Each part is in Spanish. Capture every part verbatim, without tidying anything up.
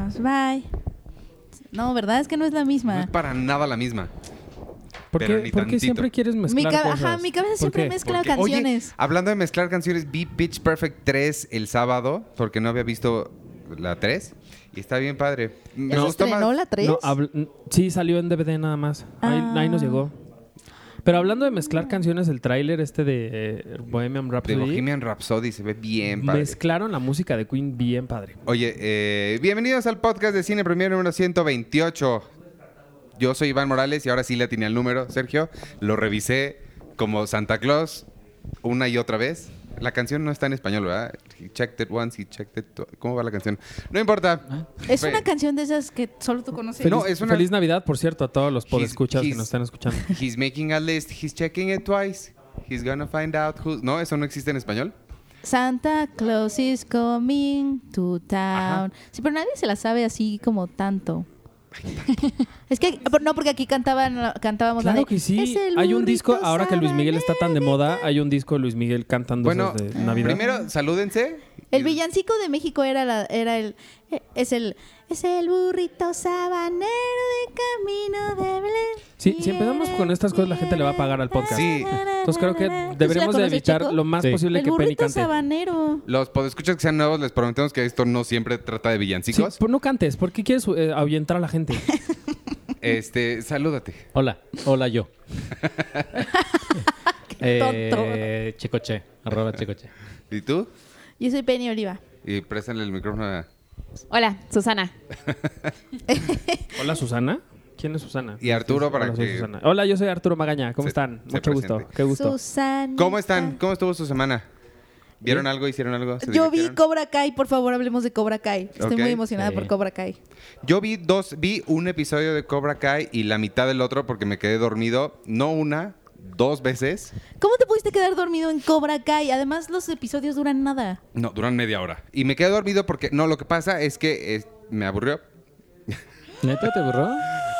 Vámonos, bye. No, ¿verdad? Es que no es la misma. No es para nada la misma. ¿Por Pero qué, ni ¿por qué tantito. siempre quieres Mi, mezclar ca- cosas? ajá, mi cabeza ¿Por siempre qué? mezcla Porque, canciones. Oye, hablando de mezclar canciones, vi Pitch Perfect tres el sábado porque no había visto la tres y está bien padre. Me ¿Ya se gustó estrenó más. la tres? No, habl- sí, salió en D V D nada más. Ahí, Ah. ahí nos llegó. Pero hablando de mezclar canciones, el tráiler este de eh, Bohemian De Rhapsody, Bohemian Rhapsody se ve bien padre. mezclaron la música de Queen bien padre. Oye, eh, bienvenidos al podcast de Cine Premier número ciento veintiocho. Yo soy Iván Morales y ahora sí le atiné al número, Sergio. Lo revisé como Santa Claus una y otra vez. La canción no está en español, ¿verdad? He checked it once, he checked it twice. ¿Cómo va la canción? No importa. Es Fe- una canción de esas que solo tú conoces. Feliz- Feliz, No, es una- feliz Navidad, por cierto, a todos los He's- podescuchas que he's- nos están escuchando. He's making a list, he's checking it twice. He's gonna find out who... No, eso no existe en español. Santa Claus is coming to town. Ajá. Sí, pero nadie se la sabe así como tanto. Es que no, porque aquí cantaban, cantábamos la Claro de, que sí. "Es el Hay un disco, burrito ahora que Luis Miguel está tan de moda, hay un disco de Luis Miguel cantando Bueno, esos de Navidad. primero, salúdense. El villancico de México era la, era el es el es el burrito sabanero de camino de Belén. Sí, si empezamos con estas cosas, la gente le va a pagar al podcast. Sí. Entonces creo que deberíamos de conoces, evitar Chico? lo más Sí. posible El que Penny burrito cante. sabanero. Los podescuchas que sean nuevos, les prometemos que esto no siempre trata de Sí, villancicos. pues no cantes. ¿Por qué quieres eh, ahuyentar a la gente? Este, salúdate. Hola, hola yo. tonto. eh, Chicoche, arroba Chicoche. ¿Y tú? Yo soy Penny Oliva. Y préstale el micrófono a... Hola, Susana. Hola, Susana. ¿Quién es Susana? Y Arturo, para Hola, soy que- Susana. Hola, yo soy Arturo Magaña. ¿Cómo Se- están? se Mucho gusto. presente. Qué gusto. Susana. ¿Cómo están? ¿Cómo estuvo su semana? ¿Vieron algo? ¿Hicieron algo? ¿Se Yo vi divirtieron? Cobra Kai, por favor, hablemos de Cobra Kai. Estoy Ok. muy emocionada Sí. por Cobra Kai. Yo vi dos, vi un episodio de Cobra Kai y la mitad del otro porque me quedé dormido, no una, dos veces. ¿Cómo te pudiste quedar dormido en Cobra Kai? Además, los episodios duran nada. No, duran media hora. Y me quedé dormido porque, no, lo que pasa es que eh, me aburrió. ¿Neta te borró?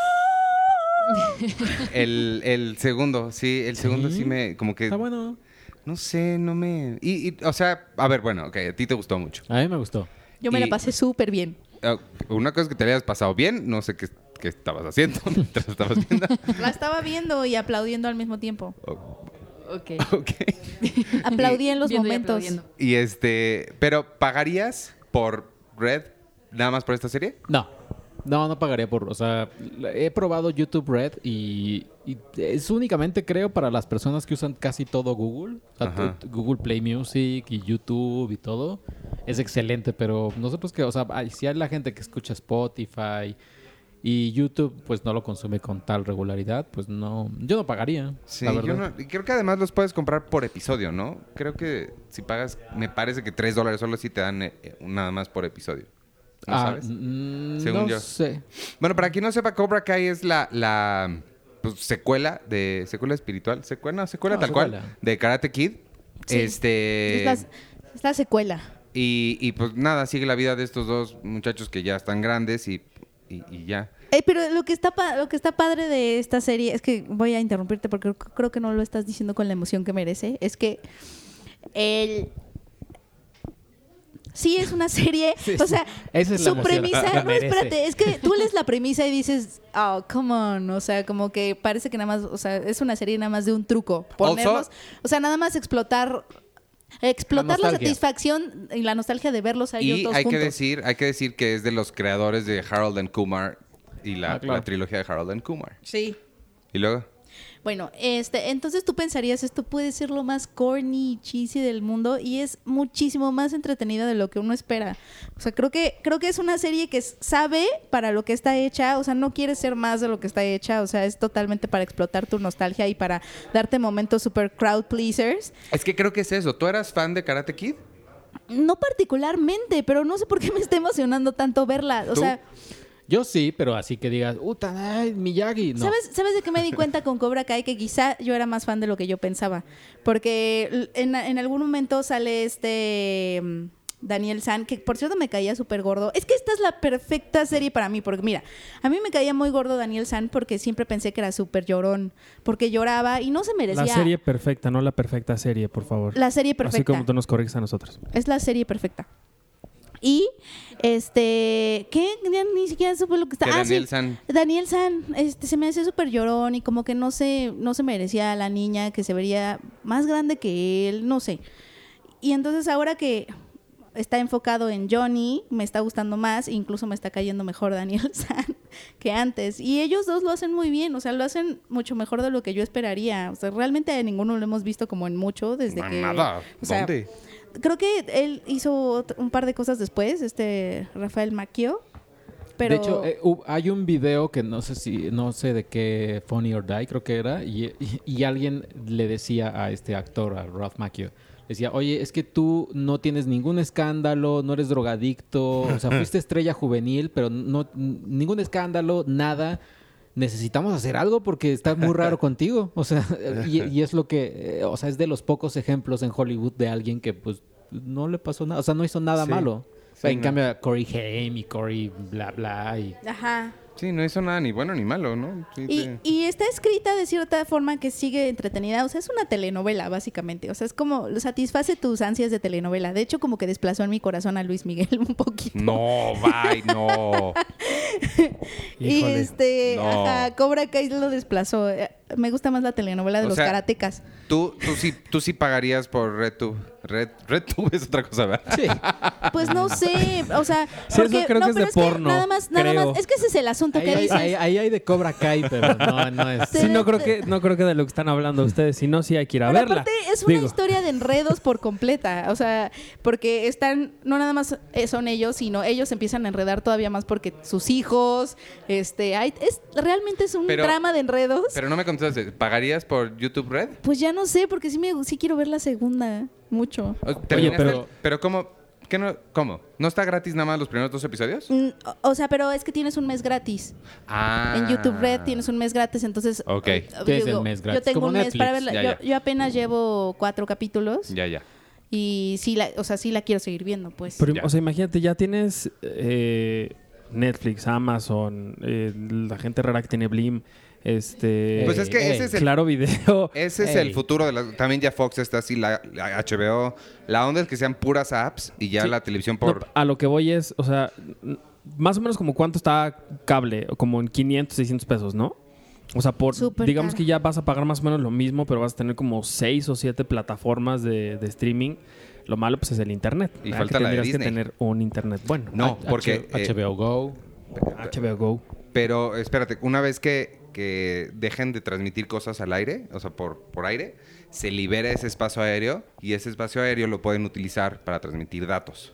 El, el segundo, sí, el segundo ¿Sí? sí me, como que, Está bueno. no sé, no me... Y, y, o sea, a ver, bueno, ok, a ti te gustó mucho. A mí me gustó. Yo me Y- la pasé súper bien. Eh, Una cosa es que te hayas pasado bien, no sé qué, qué estabas haciendo mientras lo estabas viendo. La estaba viendo y aplaudiendo al mismo tiempo. Ok. Ok. Aplaudí en los Viendo y momentos. aplaudiendo. Y este, pero ¿pagarías por Red nada más por esta serie? No, no, no pagaría por... O sea, he probado YouTube Red y, y es únicamente, creo, para las personas que usan casi todo Google. O sea, Ajá. t- Google Play Music y YouTube y todo. Es excelente, pero nosotros que... O sea, hay- si hay la gente que escucha Spotify y YouTube, pues no lo consume con tal regularidad, pues no... Yo no pagaría, Sí, la yo verdad. no- y creo que además los puedes comprar por episodio, ¿no? Creo que si pagas, me parece que tres dólares solo si te dan eh, eh, nada más por episodio. ¿No Ah, sabes? mm, Según no yo. sé. Bueno, para quien no sepa, Cobra Kai es la, la pues, secuela de... ¿Secuela espiritual? ¿Secuela? No, secuela No, tal secuela. cual. De Karate Kid. Sí. Este... Es la, es la secuela. Y, y pues nada, sigue la vida de estos dos muchachos que ya están grandes y, y, y ya. Eh, pero lo que está pa- lo que está padre de esta serie es que voy a interrumpirte porque creo- creo que no lo estás diciendo con la emoción que merece. Es que el sí es una serie, Sí, o sí. sea, Esa es la su emoción premisa, que no, merece. espérate, es que tú lees la premisa y dices, oh, come on, o sea, como que parece que nada más, o sea, es una serie nada más de un truco, ponerlos, Also- o sea, nada más explotar explotar la, nostalgia. satisfacción y la nostalgia de verlos a ellos Y todos hay que juntos. decir, hay que decir que es de los creadores de Harold and Kumar y la, Ah, claro. la trilogía de Harold and Kumar. Sí. Y luego, Bueno, este, entonces tú pensarías, esto puede ser lo más corny y cheesy del mundo y es muchísimo más entretenida de lo que uno espera. O sea, creo que, creo que es una serie que s- sabe para lo que está hecha, o sea, no quiere ser más de lo que está hecha, o sea, es totalmente para explotar tu nostalgia y para darte momentos super crowd pleasers. es que creo que es eso. ¿Tú eras fan de Karate Kid? No particularmente, pero no sé por qué me está emocionando tanto verla. O ¿Tú? sea, Yo sí, pero así que digas, ¡Uta, ay, Miyagi! No. ¿Sabes, ¿Sabes de qué me di cuenta con Cobra Kai? Que quizá yo era más fan de lo que yo pensaba. Porque l- en, en algún momento sale este mm, Daniel San, que por cierto me caía súper gordo. Es que esta es la perfecta serie para mí, porque mira, a mí me caía muy gordo Daniel San porque siempre pensé que era súper llorón, porque lloraba y no se merecía. La serie perfecta, no la perfecta serie, por favor. La serie perfecta. Así como tú nos corriges a nosotros. Es la serie perfecta. Y, este, ¿qué? Ya ni siquiera supe lo que está. Que Ah, Daniel sí. San. Daniel San, este, se me hacía súper llorón y como que no se, no se merecía a la niña, que se vería más grande que él, no sé. Y entonces ahora que está enfocado en Johnny, me está gustando más, incluso me está cayendo mejor Daniel San que antes. Y ellos dos lo hacen muy bien, o sea, lo hacen mucho mejor de lo que yo esperaría. O sea, realmente a ninguno lo hemos visto como en mucho desde que... Nada. o sea, ¿Dónde? Creo que él hizo ot- un par de cosas después, este Rafael Macchio. Pero... De hecho, eh, hu- hay un video que no sé si, no sé de qué, Funny or Die creo que era, y, y, y alguien le decía a este actor, a Ralph Macchio, decía, oye, es que tú no tienes ningún escándalo, no eres drogadicto, o sea, fuiste estrella juvenil, pero no n- ningún escándalo, nada. Necesitamos hacer algo porque está muy raro contigo. O sea, y, y es lo que, eh, o sea, es de los pocos ejemplos en Hollywood de alguien que pues no le pasó nada, o sea, no hizo nada Sí. malo. Sí, en no. cambio, Corey Haim y Corey bla bla y Ajá. Sí, no hizo nada ni bueno ni malo, ¿no? Sí, Y, sí. y está escrita de cierta forma que sigue entretenida. O sea, es una telenovela, básicamente. O sea, es como satisface tus ansias de telenovela. De hecho, como que desplazó en mi corazón a Luis Miguel un poquito. No, bye, no. Y Híjole. este, No. ajá, Cobra Kai lo desplazó. Eh, Me gusta más la telenovela de O los sea, karatecas. Tú, tú, sí, tú sí pagarías por RedTube. Red, RedTube es otra cosa, ¿verdad? sí. Pues no sé, o sea, Sí, eso porque creo no, que es pero de es que porno, nada más, nada creo. más, es que ese es el asunto Ahí que hay, dices. ahí- ahí hay de Cobra Kai, pero no, no es. Sí, Sí, no de- creo de- que no creo que de lo que están hablando ustedes, si no sí hay que ir a Pero verla. aparte es una Digo, historia de enredos por completa, o sea, porque están, no nada más eh, son ellos, sino ellos empiezan a enredar todavía más porque sus hijos, este, hay, es realmente es un Pero- drama de enredos. Pero no me contestaste. ¿Pagarías por YouTube Red? Pues ya no sé, porque sí me sí quiero ver la segunda mucho. O- ¿terminaste pero- el- pero ¿cómo? ¿Qué no, ¿Cómo? ¿No está gratis nada más los primeros dos episodios? Mm, o, o sea, pero es que tienes un mes gratis. Ah. En YouTube Red tienes un mes gratis, entonces Ok. eh, Tienes digo, el mes gratis, yo tengo como un mes Netflix. para verla. Ya, yo, ya. yo apenas llevo cuatro capítulos Ya, ya. y sí la, o sea, sí la quiero seguir viendo, pues. pero, Ya. o sea, imagínate, ya tienes eh, Netflix, Amazon, eh, la gente rara que tiene Blim, este Pues es que Ey, ese es el, Claro Video. ese es Ey. el futuro de la, también ya Fox está así, la, la H B O. La onda es que sean puras apps y ya Sí. la televisión No, por... a lo que voy es, o sea, n- más o menos como cuánto está cable, como en quinientos, seiscientos pesos, ¿no? O sea, por Súper digamos caro. que ya vas a pagar más o menos lo mismo, pero vas a tener como seis o siete plataformas de, de streaming. Lo malo pues es el internet. Y ¿verdad? falta que la de tendrías que Disney. tener un internet bueno. No, porque... eh, H B O Go. H B O Go. Pero espérate, una vez que, que dejen de transmitir cosas al aire, o sea, por, por aire, se libera ese espacio aéreo y ese espacio aéreo lo pueden utilizar para transmitir datos.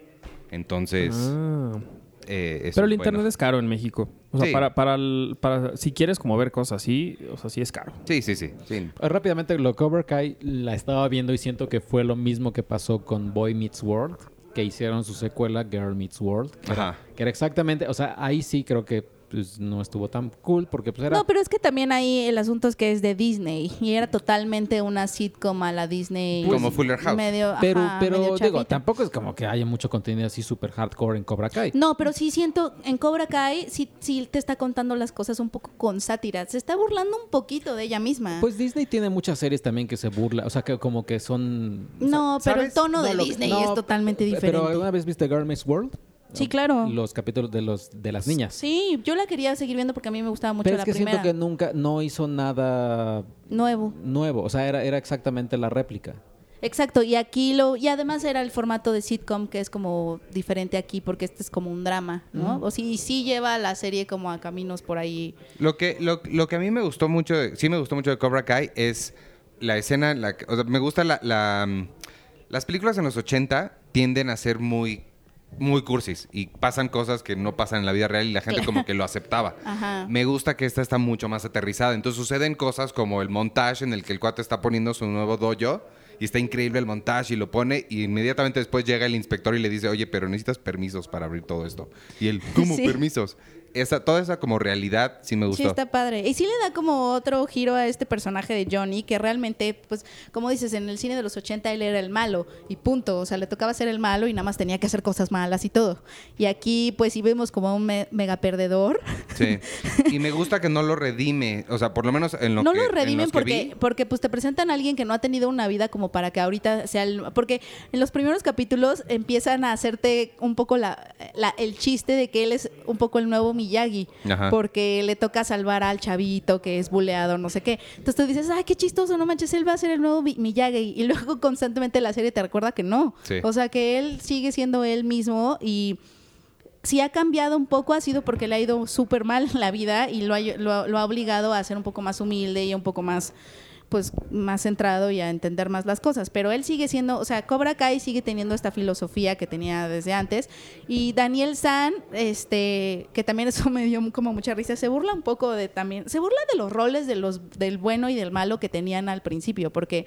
Entonces, Ah. eh, eso Pero el es internet bueno. es caro en México. O sea, Sí. para, para, el- para si quieres como ver cosas así, o sea, sí es caro. Sí, sí, sí. sí. Eh, Rápidamente, lo Cobra Kai la estaba viendo y siento que fue lo mismo que pasó con Boy Meets World, que hicieron su secuela Girl Meets World, que, Ajá. era, que era exactamente, o sea, ahí sí creo que pues, no estuvo tan cool porque pues era... No, pero es que también ahí el asunto es que es de Disney y era totalmente una sitcom a la Disney. Como Fuller House. Medio, pero, ajá, pero medio digo, chafita. tampoco es como que haya mucho contenido así super hardcore en Cobra Kai. No, pero sí siento, en Cobra Kai sí, sí te está contando las cosas un poco con sátira. Se está burlando un poquito de ella misma. Pues Disney tiene muchas series también que se burla, o sea, que como que son... no, pero el ¿sabes? tono de No, lo- Disney no, es totalmente pe- diferente. Pero ¿alguna vez viste Girl Meets World? Sí, claro. Los capítulos de los de las niñas. Sí, yo la quería seguir viendo porque a mí me gustaba mucho Pero la es que primera. siento que nunca, no hizo nada Nuevo. nuevo, o sea, era, era exactamente la réplica. Exacto, y aquí lo, y además era el formato de sitcom que es como diferente aquí porque este es como un drama, ¿no? O sí, sí lleva la serie como a caminos por ahí. Lo que, lo, lo que a mí me gustó mucho, de- sí me gustó mucho de Cobra Kai es la escena, en la que- o sea, me gusta la, la, mm, las películas en los ochenta tienden a ser muy, muy cursis y pasan cosas que no pasan en la vida real y la gente como que lo aceptaba. Ajá. Me gusta que esta está mucho más aterrizada. Entonces suceden cosas como el montaje en el que el cuate está poniendo su nuevo dojo y está increíble el montaje y lo pone y inmediatamente después llega el inspector y le dice, oye, pero necesitas permisos para abrir todo esto. Y él, ¿cómo Sí. permisos? esa, toda esa como realidad sí me gustó. Sí, está padre. Y sí le da como otro giro a este personaje de Johnny, que realmente, pues, como dices, en el cine de los ochenta él era el malo y punto. O sea, le tocaba ser el malo y nada más tenía que hacer cosas malas y todo. Y aquí, pues, sí vemos como un me- mega perdedor. Sí. Y me gusta que no lo redime. O sea, por lo menos en lo no que lo en redimen los que porque, vi. porque pues te presentan a alguien que no ha tenido una vida como para que ahorita sea el... Porque en los primeros capítulos empiezan a hacerte un poco la, la- el chiste de que él es un poco el nuevo Miyagi. Ajá. Porque le toca salvar al chavito que es buleado, no sé qué. Entonces tú dices, ay, qué chistoso, no manches, él va a ser el nuevo Mi- Miyagi. Y luego constantemente la serie te recuerda que no. Sí. O sea, que él sigue siendo él mismo y... Si ha cambiado un poco ha sido porque le ha ido súper mal en la vida y lo ha, lo, lo ha obligado a ser un poco más humilde y un poco más, pues, más centrado y a entender más las cosas. Pero él sigue siendo, o sea, Cobra Kai sigue teniendo esta filosofía que tenía desde antes. Y Daniel San, este, que también eso me dio como mucha risa, se burla un poco de también, se burla de los roles de los, del bueno y del malo que tenían al principio, porque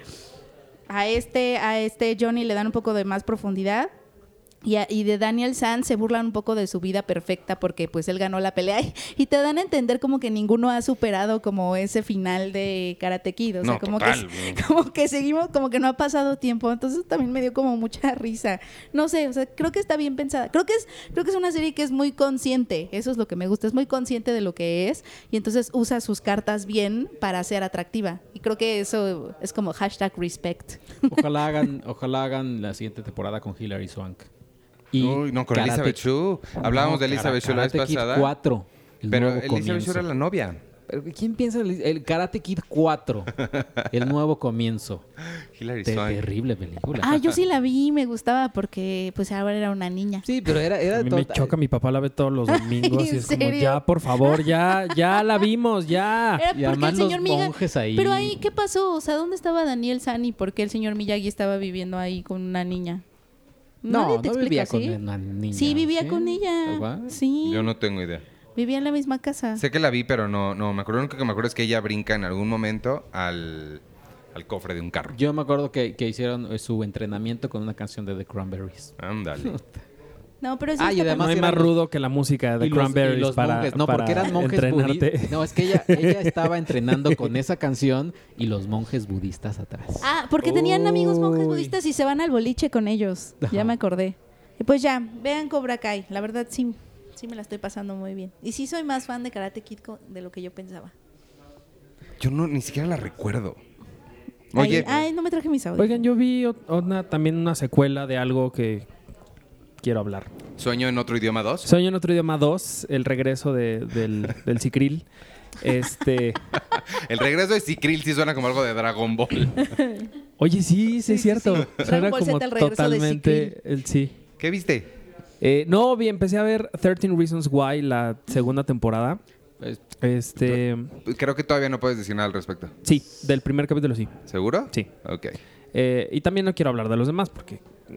a este, a este Johnny le dan un poco de más profundidad. Y, a- y de Daniel San se burlan un poco de su vida perfecta porque pues él ganó la pelea y, y te dan a entender como que ninguno ha superado como ese final de Karate Kid, o sea, No, como total. que como que seguimos, como que no ha pasado tiempo, entonces también me dio como mucha risa. No sé, o sea, creo que está bien pensada. Creo que es creo que es una serie que es muy consciente, eso es lo que me gusta, es muy consciente de lo que es y entonces usa sus cartas bien para ser atractiva. Y creo que eso es como hashtag respect. Ojalá hagan, ojalá hagan la siguiente temporada con Hilary Swank. Y Uy, no, con Karate- Elizabeth Shue. Hablábamos de Elizabeth Shue la vez Karate Kid pasada. cuatro. el Pero nuevo Elizabeth Shue comienzo. era la novia. Pero ¿quién piensa en el, el Karate Kid cuatro? El nuevo comienzo. Hilary Te- Swank. terrible película. Ah, yo sí la vi, me gustaba porque pues ahora era una niña. Sí, pero era, era A mí me total- choca, mi papá la ve todos los domingos ¿en y es como, serio? ya, por favor, ya, ya la vimos, ya. Era Y porque además el señor los Miyagi. monjes ahí. Pero ahí, ¿qué pasó? O sea, ¿dónde estaba Daniel San y por qué el señor Miyagi estaba viviendo ahí con una niña? No, Nadie no te explica, vivía ¿sí? con una niña. Sí, vivía ¿sí? con ella. ¿What? Sí, Yo no tengo idea. vivía en la misma casa. Sé que la vi, pero no, no me acuerdo. Lo único que me acuerdo es que ella brinca en algún momento al, al cofre de un carro. Yo me acuerdo que, que hicieron eh, su entrenamiento con una canción de The Cranberries. Ándale. No, pero sí Ah, y está además No hay eran más los- rudo que la música de Y los- Cranberries y los para, monjes. No, para porque eran monjes entrenarte. budistas. No, es que ella, ella estaba entrenando con esa canción y los monjes budistas atrás. Ah, porque tenían amigos monjes Uy. budistas y se van al boliche con ellos. Ya Ajá. me acordé. Y pues ya, vean Cobra Kai. La verdad sí, sí me la estoy pasando muy bien. Y sí soy más fan de Karate Kid co- de lo que yo pensaba. Yo no, ni siquiera la recuerdo. Ay, Oye, ay, no me traje mis audios. Oigan, yo vi o- una, también una secuela de algo que quiero hablar. ¿Sueño en otro idioma dos? Sueño en otro idioma dos, el regreso de- del, del Cicril. Este, El regreso de Cicril sí suena como algo de Dragon Ball. oye, sí, sí, es cierto. sí. Suena Dragon Ball como Z, el regreso de totalmente el sí. ¿Qué viste? Eh, no, bien, empecé a ver trece Reasons Why, la segunda temporada. Pues, Este, Creo que todavía no puedes decir nada al respecto. sí, del primer capítulo sí. ¿Seguro? Sí. Ok. Eh, y también no quiero hablar de los demás porque...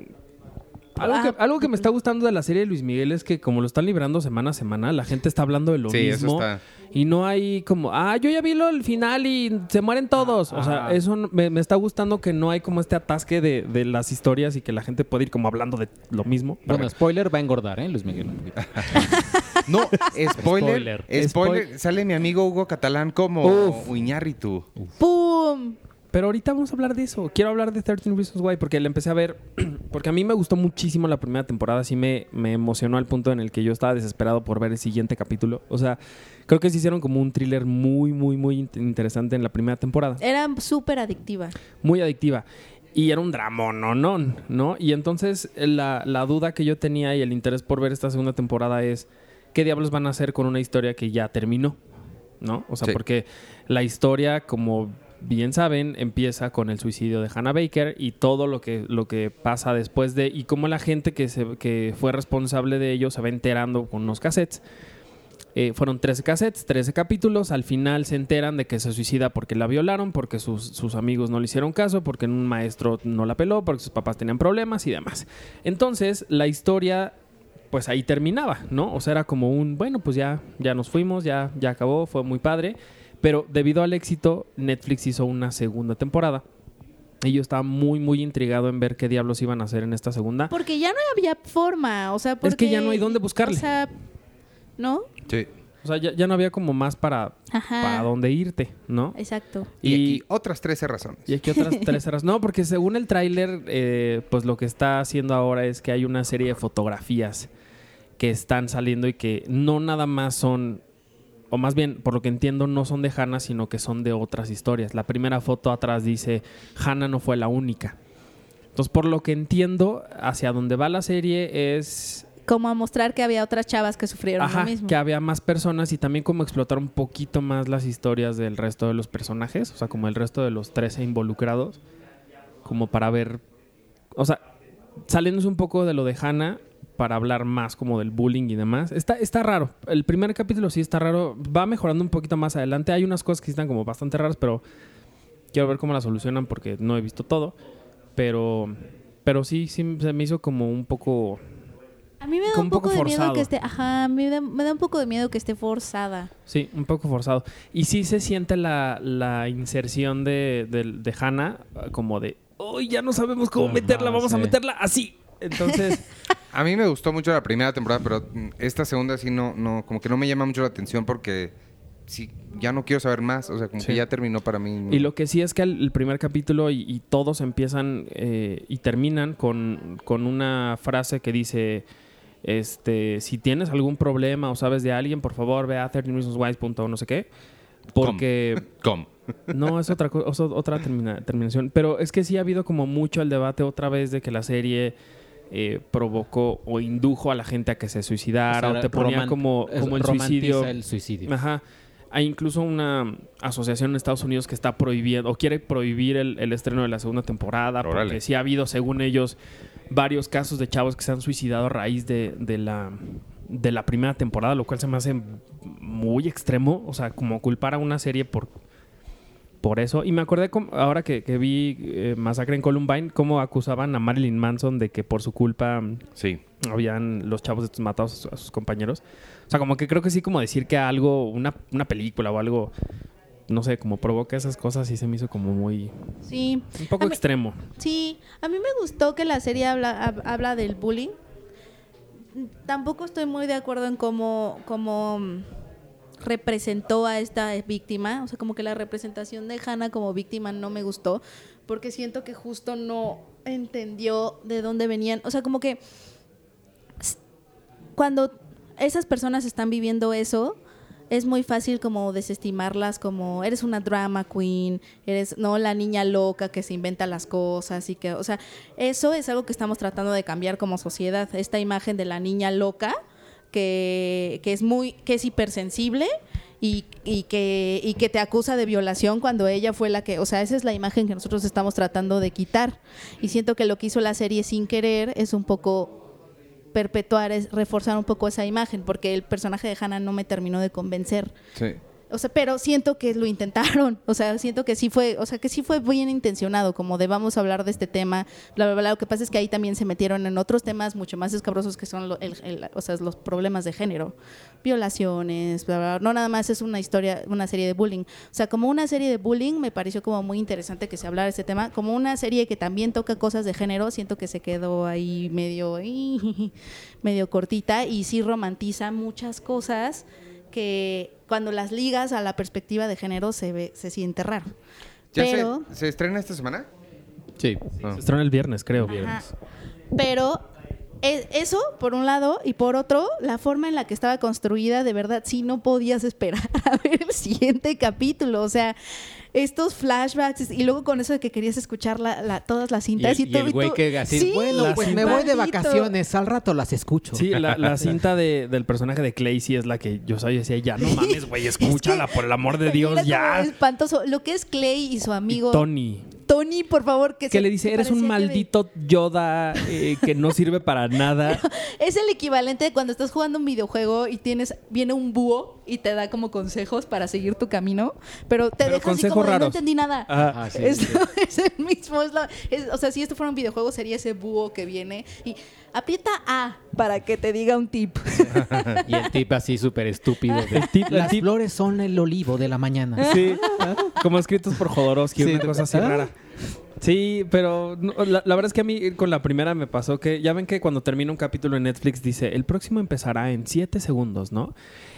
Algo, Ah, que, algo que me está gustando de la serie de Luis Miguel es que como lo están librando semana a semana, la gente está hablando de lo Sí, eso mismo. está. Y no hay como, ah, yo ya vi lo el final y se mueren todos. O sea, Ajá. eso no- me, me está gustando que no hay como este atasque de, de las historias y que la gente puede ir como hablando de lo mismo. bueno, spoiler, va a engordar, ¿eh? Luis Miguel. un poquito. No, spoiler. Spoiler. Spoiler. Sale mi amigo Hugo Catalán como Uf. Uñárritu. ¡Pum! Pero ahorita vamos a hablar de eso. Quiero hablar de trece Reasons Why porque la empecé a ver. Porque a mí me gustó muchísimo la primera temporada. Sí me, me emocionó al punto en el que yo estaba desesperado por ver el siguiente capítulo. O sea, creo que se hicieron como un thriller muy, muy, muy int- interesante en la primera temporada. Era súper adictiva. Muy adictiva. Y era un dramón, ¿no? ¿no? Y entonces la, la duda que yo tenía y el interés por ver esta segunda temporada es ¿qué diablos van a hacer con una historia que ya terminó? ¿No? O sea, Sí. porque la historia, como bien saben, empieza con el suicidio de Hannah Baker y todo lo que, lo que pasa después de... Y cómo la gente que, se, que fue responsable de ello se va enterando con unos cassettes. Eh, fueron trece cassettes, trece capítulos. Al final se enteran de que se suicida porque la violaron, porque sus, sus amigos no le hicieron caso, porque un maestro no la peló, porque sus papás tenían problemas y demás. Entonces, la historia, pues ahí terminaba, ¿no? O sea, era como un, bueno, pues ya, ya nos fuimos, ya, ya acabó, fue muy padre. Pero debido al éxito, Netflix hizo una segunda temporada. Y yo estaba muy, muy intrigado en ver qué diablos iban a hacer en esta segunda. Porque ya no había forma, o sea, porque... Es que ya no hay dónde buscarle. O sea, ¿no? Sí. O sea, ya, ya no había como más para, Ajá. para dónde irte, ¿no? Exacto. Y, aquí otras trece razones. Y aquí otras tres horas. No, porque según el tráiler, eh, pues lo que está haciendo ahora es que hay una serie de fotografías que están saliendo y que no nada más son, o más bien, por lo que entiendo, no son de Hannah, sino que son de otras historias. La primera foto atrás dice, Hannah no fue la única. Entonces, por lo que entiendo, hacia donde va la serie es... Como a mostrar que había otras chavas que sufrieron Ajá, lo mismo. que había más personas y también como explotar un poquito más las historias del resto de los personajes, o sea, como el resto de los trece involucrados, como para ver, o sea, saliéndose un poco de lo de Hannah para hablar más como del bullying y demás. Está, está raro. El primer capítulo sí está raro. Va mejorando un poquito más adelante. Hay unas cosas que sí están como bastante raras, pero quiero ver cómo las solucionan porque no he visto todo. Pero, pero sí, sí se me hizo como un poco... A mí me da como un poco, de forzado. miedo que esté... Ajá, me da, me da un poco de miedo que esté forzada. Sí, un poco forzado. Y sí se siente la, la inserción de, de, de Hannah como de, ¡uy, ya no sabemos cómo Ajá, meterla! Vamos sí. a meterla así. Entonces... A mí me gustó mucho la primera temporada, pero mm, esta segunda sí no, no, como que no me llama mucho la atención porque sí, ya no quiero saber más. O sea, como Sí. que ya terminó para mí. Y lo que sí es que el, el primer capítulo y, y todos empiezan eh, y terminan con, con una frase que dice, este, si tienes algún problema o sabes de alguien, por favor ve a thirteen reasons why punto no sé qué. Porque... ¿Cómo? No, es otra, co- es otra termina- terminación. Pero es que sí ha habido como mucho el debate otra vez de que la serie... Eh, provocó o indujo a la gente a que se suicidara o, sea, te ponía roman- como, es- como el romantiza suicidio. el suicidio. Ajá. Hay incluso una asociación en Estados Unidos que está prohibiendo o quiere prohibir el, el estreno de la segunda temporada porque Órale. sí ha habido, según ellos, varios casos de chavos que se han suicidado a raíz de, de la de la primera temporada, lo cual se me hace muy extremo. O sea, como culpar a una serie por por eso. Y me acordé com- ahora que, que vi eh, Masacre en Columbine, cómo acusaban a Marilyn Manson de que por su culpa Sí. habían los chavos estos matado a sus, a sus compañeros. O sea, como que creo que sí, como decir que algo, una, una película o algo, no sé, como provoca esas cosas, sí se me hizo como muy... Sí. un poco A mí- extremo. Sí, a mí me gustó que la serie habla, hab- habla del bullying. Tampoco estoy muy de acuerdo en cómo, cómo mm, representó a esta víctima. O sea, como que la representación de Hannah como víctima no me gustó, porque siento que justo no entendió de dónde venían. O sea, como que s- cuando esas personas están viviendo eso, es muy fácil como desestimarlas como eres una drama queen, eres no la niña loca que se inventa las cosas y que, o sea, eso es algo que estamos tratando de cambiar como sociedad, esta imagen de la niña loca que, que es muy que es hipersensible y, y que y que te acusa de violación cuando ella fue la que, o sea, esa es la imagen que nosotros estamos tratando de quitar. Y siento que lo que hizo la serie sin querer es un poco perpetuar, es reforzar un poco esa imagen, porque el personaje de Hannah no me terminó de convencer. Sí. O sea, pero siento que lo intentaron, o sea, siento que sí fue, o sea, que sí fue bien intencionado, como de vamos a hablar de este tema, bla, bla, bla. Lo que pasa es que ahí también se metieron en otros temas mucho más escabrosos que son lo- el- el- o sea, los problemas de género, violaciones, bla, bla, bla. No nada más es una historia, una serie de bullying. O sea, como una serie de bullying me pareció como muy interesante que se hablara de este tema, como una serie que también toca cosas de género, siento que se quedó ahí medio, medio cortita y sí romantiza muchas cosas que cuando las ligas a la perspectiva de género se ve, se siente raro. ¿Ya Pero, se, se estrena esta semana? Sí. Se estrena el viernes, creo. ajá, pero e- eso por un lado y por otro, la forma en la que estaba construida, de verdad, sí no podías esperar a ver el siguiente capítulo. O sea, estos flashbacks y luego con eso de que querías escuchar la, la- todas las Y cintas el, y, y todo. el güey tú- que así, Sí, bueno, la pues me cinta. voy de Maldito. vacaciones, al rato las escucho. Sí, la, la cinta de, del personaje de Clay sí es la que yo sabía, decía, ya no mames, güey, escúchala, por el amor de Dios, Era como ya. espantoso. Lo que es Clay y su amigo Y Tony, Tony, por favor, que que se- le dice, se eres un parecía que le- maldito Yoda eh, que no sirve para nada. Es el equivalente de cuando estás jugando un videojuego y tienes viene un búho y te da como consejos para seguir tu camino, pero te Pero deja así consejos como de, no raros. entendí nada. Ajá. Ah, sí, es, sí. es el mismo, es la- es- o sea, si esto fuera un videojuego sería ese búho que viene y aprieta A para que te diga un tip. Y el tip así súper estúpido. de, El tip- el Las tip- flores son el olivo de la mañana. Sí, como escritos por Jodorowsky, Sí. una cosa así ¿Ah? rara. Sí, pero no, la, la verdad es que a mí con la primera me pasó que ya ven que cuando termina un capítulo en Netflix dice, el próximo empezará en siete segundos, ¿no?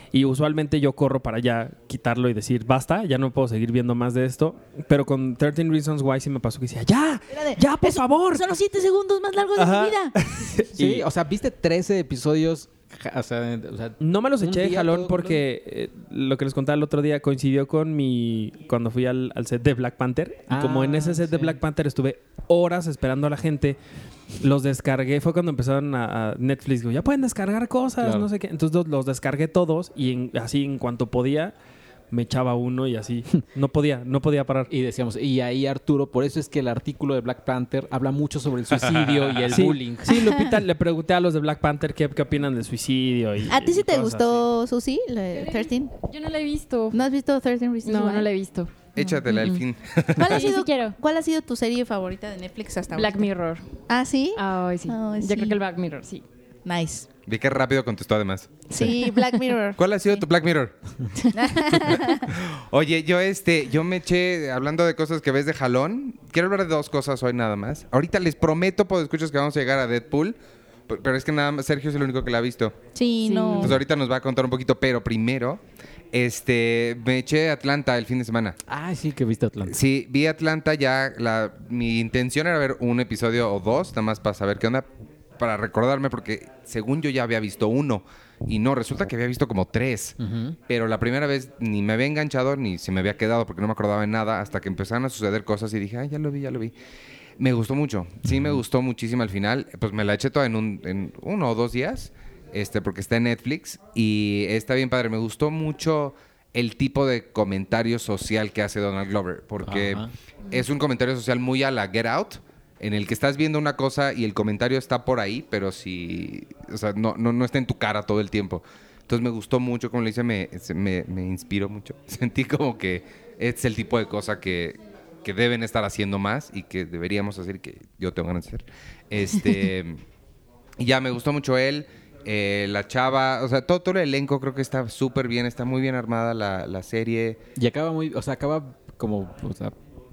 Y usualmente yo corro para ya quitarlo y decir, basta, ya no puedo seguir viendo más de esto. Pero con trece Reasons Why sí me pasó que decía, ¡ya! Espérate, ¡Ya, por eso- favor! Son los siete segundos más largos de Ajá. mi vida. Sí, Y- o sea, viste trece episodios. ja- O sea, o sea, No me los un eché de día jalón todo porque eh, lo que les contaba el otro día coincidió con mi... Cuando fui al, al set de Black Panther. Y Ah, como en ese set de sí. Black Panther estuve horas esperando a la gente, los descargué. Fue cuando empezaron a, a Netflix. Digo, ya pueden descargar cosas, Claro. no sé qué. Entonces los, los descargué todos y en- así en cuanto podía me echaba uno y así. No podía, no podía parar. Y decíamos, y ahí Arturo, por eso es que el artículo de Black Panther habla mucho sobre el suicidio y el Sí, bullying. sí, Lupita, le pregunté a los de Black Panther qué, qué opinan del suicidio. Y, ¿A ti sí y te cosas gustó, Susi, la de trece? Yo no la he visto. ¿No has visto trece Reasons No, Why? no la he visto. Échatela al fin. ¿Cuál ha, Sí, sido, sí quiero. ¿Cuál ha sido tu serie favorita de Netflix hasta Black ahorita? Mirror. ¿Ah, sí? Ay, sí. Ay, Yo sí. creo que el Black Mirror, sí. Nice. Vi que rápido contestó además. Sí, Black Mirror. ¿Cuál ha sido Sí. tu Black Mirror? Oye, yo este, yo me eché, hablando de cosas que ves de jalón, quiero hablar de dos cosas hoy nada más. Ahorita les prometo, pues escuchas que vamos a llegar a Deadpool, p- pero es que nada más Sergio es el único que la ha visto. Sí, Sí. no. Entonces ahorita nos va a contar un poquito, pero primero, este, me eché Atlanta el fin de semana. Ah, sí, que viste Atlanta. Sí, vi Atlanta ya, la, mi intención era ver un episodio o dos, nada más para saber qué onda, para recordarme, porque según yo ya había visto uno, y no, resulta que había visto como tres. Ujú. Pero la primera vez ni me había enganchado ni se me había quedado porque no me acordaba de nada hasta que empezaron a suceder cosas y dije, ay, ya lo vi, ya lo vi. Me gustó mucho, sí me gustó muchísimo al final. Pues me la eché toda en, un, en uno o dos días, este, porque está en Netflix y está bien padre. Me gustó mucho el tipo de comentario social que hace Donald Glover, porque Ajá. es un comentario social muy a la Get Out, en el que estás viendo una cosa y el comentario está por ahí, pero si, o sea, no, no, no está en tu cara todo el tiempo. Entonces me gustó mucho, como le dice, me, se- me, me inspiró mucho. Sentí como que es el tipo de cosa que, que deben estar haciendo más y que deberíamos hacer y que yo tengo ganas de hacer. Este, y ya me gustó mucho él, eh, la chava, o sea, todo, todo el elenco creo que está súper bien, está muy bien armada la, la serie. Y acaba muy, o sea, acaba como, o sea,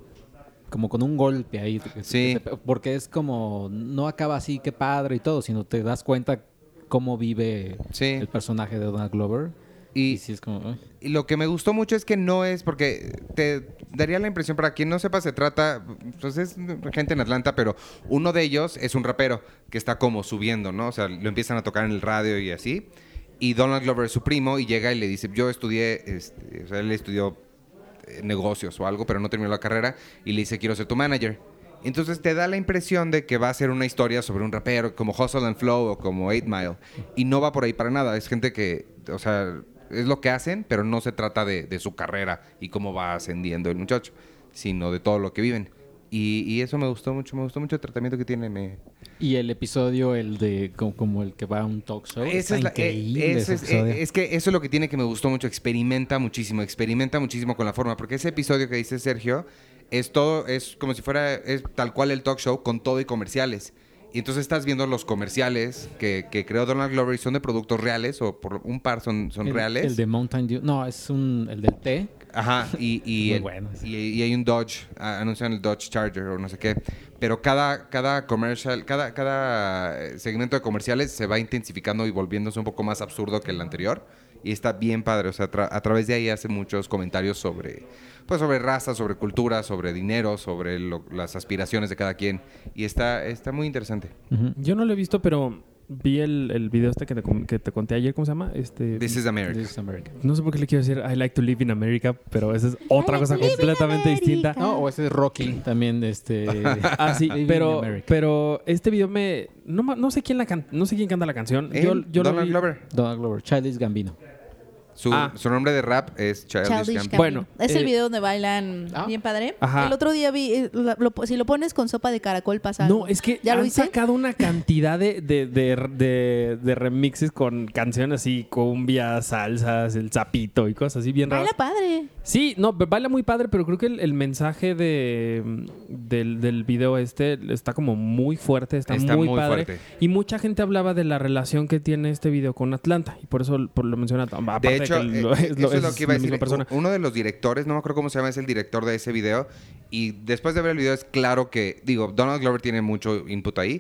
como con un golpe ahí. que- Sí. que te- porque es como, no acaba así, qué padre y todo, sino te das cuenta cómo vive Sí. el personaje de Donald Glover. Y, Y sí es como, ay. Y lo que me gustó mucho es que no es, porque te daría la impresión, para quien no sepa, se trata, pues es gente en Atlanta, pero uno de ellos es un rapero que está como subiendo, ¿no? O sea, lo empiezan a tocar en el radio y así. Y Donald Glover es su primo y llega y le dice, yo estudié, este, o sea, él estudió eh, negocios o algo, pero no terminó la carrera. Y le dice, quiero ser tu manager. Entonces te da la impresión de que va a ser una historia sobre un rapero como Hustle and Flow o como eight mile. Y no va por ahí para nada. Es gente que, o sea, es lo que hacen, pero no se trata de, de su carrera y cómo va ascendiendo el muchacho, sino de todo lo que viven. Y, y eso me gustó mucho, me gustó mucho el tratamiento que tiene. Me... Y el episodio, el de como, como el que va a un talk show. Esa está es, la- increíble eh, ese ese es, episodio. eh, es que eso es lo que tiene que me gustó mucho. Experimenta muchísimo, experimenta muchísimo con la forma. Porque ese episodio que dice Sergio es todo, es como si fuera, es tal cual el talk show con todo y comerciales. Y entonces estás viendo los comerciales que, que creó Donald Glover y son de productos reales o por un par son, son el, reales. El de Mountain Dew. No, es un, el del té. Ajá, y, y, Muy el- bueno, sí. y, y hay un Dodge, ah, anuncian el Dodge Charger o no sé qué, pero cada, cada comercial, cada, cada eh, segmento de comerciales se va intensificando y volviéndose un poco más absurdo que el anterior y está bien padre, o sea, tra- a través de ahí hace muchos comentarios sobre, pues sobre raza, sobre cultura, sobre dinero, sobre lo- las aspiraciones de cada quien y está, está muy interesante. Yo no lo he visto, pero vi el, el video este que te, com- que te conté ayer, ¿cómo se llama? Este, This is America. This is America. no sé por qué le quiero decir I like to live in America, pero esa es otra like cosa to live in completamente America. distinta. No, o ese es Rocky también, este... Ah, sí, Living in pero, America. pero este video me... No, ma- no sé quién la can- no sé quién canta la canción. ¿Eh? Yo, yo lo Donald vi- Glover. Donald Glover, Childish Gambino. Su, Ah. su nombre de rap es Childish Childish Gambino. Bueno, Gambino. Es el eh, video donde bailan ah. bien padre. Ajá. El otro día vi, eh, la- lo- si lo pones con sopa de caracol pasa No, algo. es que ¿Ya lo han hice? sacado una cantidad de, de, de, de- de remixes con canciones así, cumbias, salsas, el zapito y cosas así bien raras. Baila padre. Sí, no, b- baila muy padre, pero creo que el, el mensaje de, del, del video este está como muy fuerte, está, Está muy, muy padre. fuerte. Y mucha gente hablaba de la relación que tiene este video con Atlanta, y por eso por lo menciona. Aparte De hecho, que lo- eh, es, lo- eso es lo es que iba a la misma decir. persona. Uno de los directores, no me acuerdo cómo se llama, es el director de ese video. Y después de ver el video es claro que, digo, Donald Glover tiene mucho input ahí,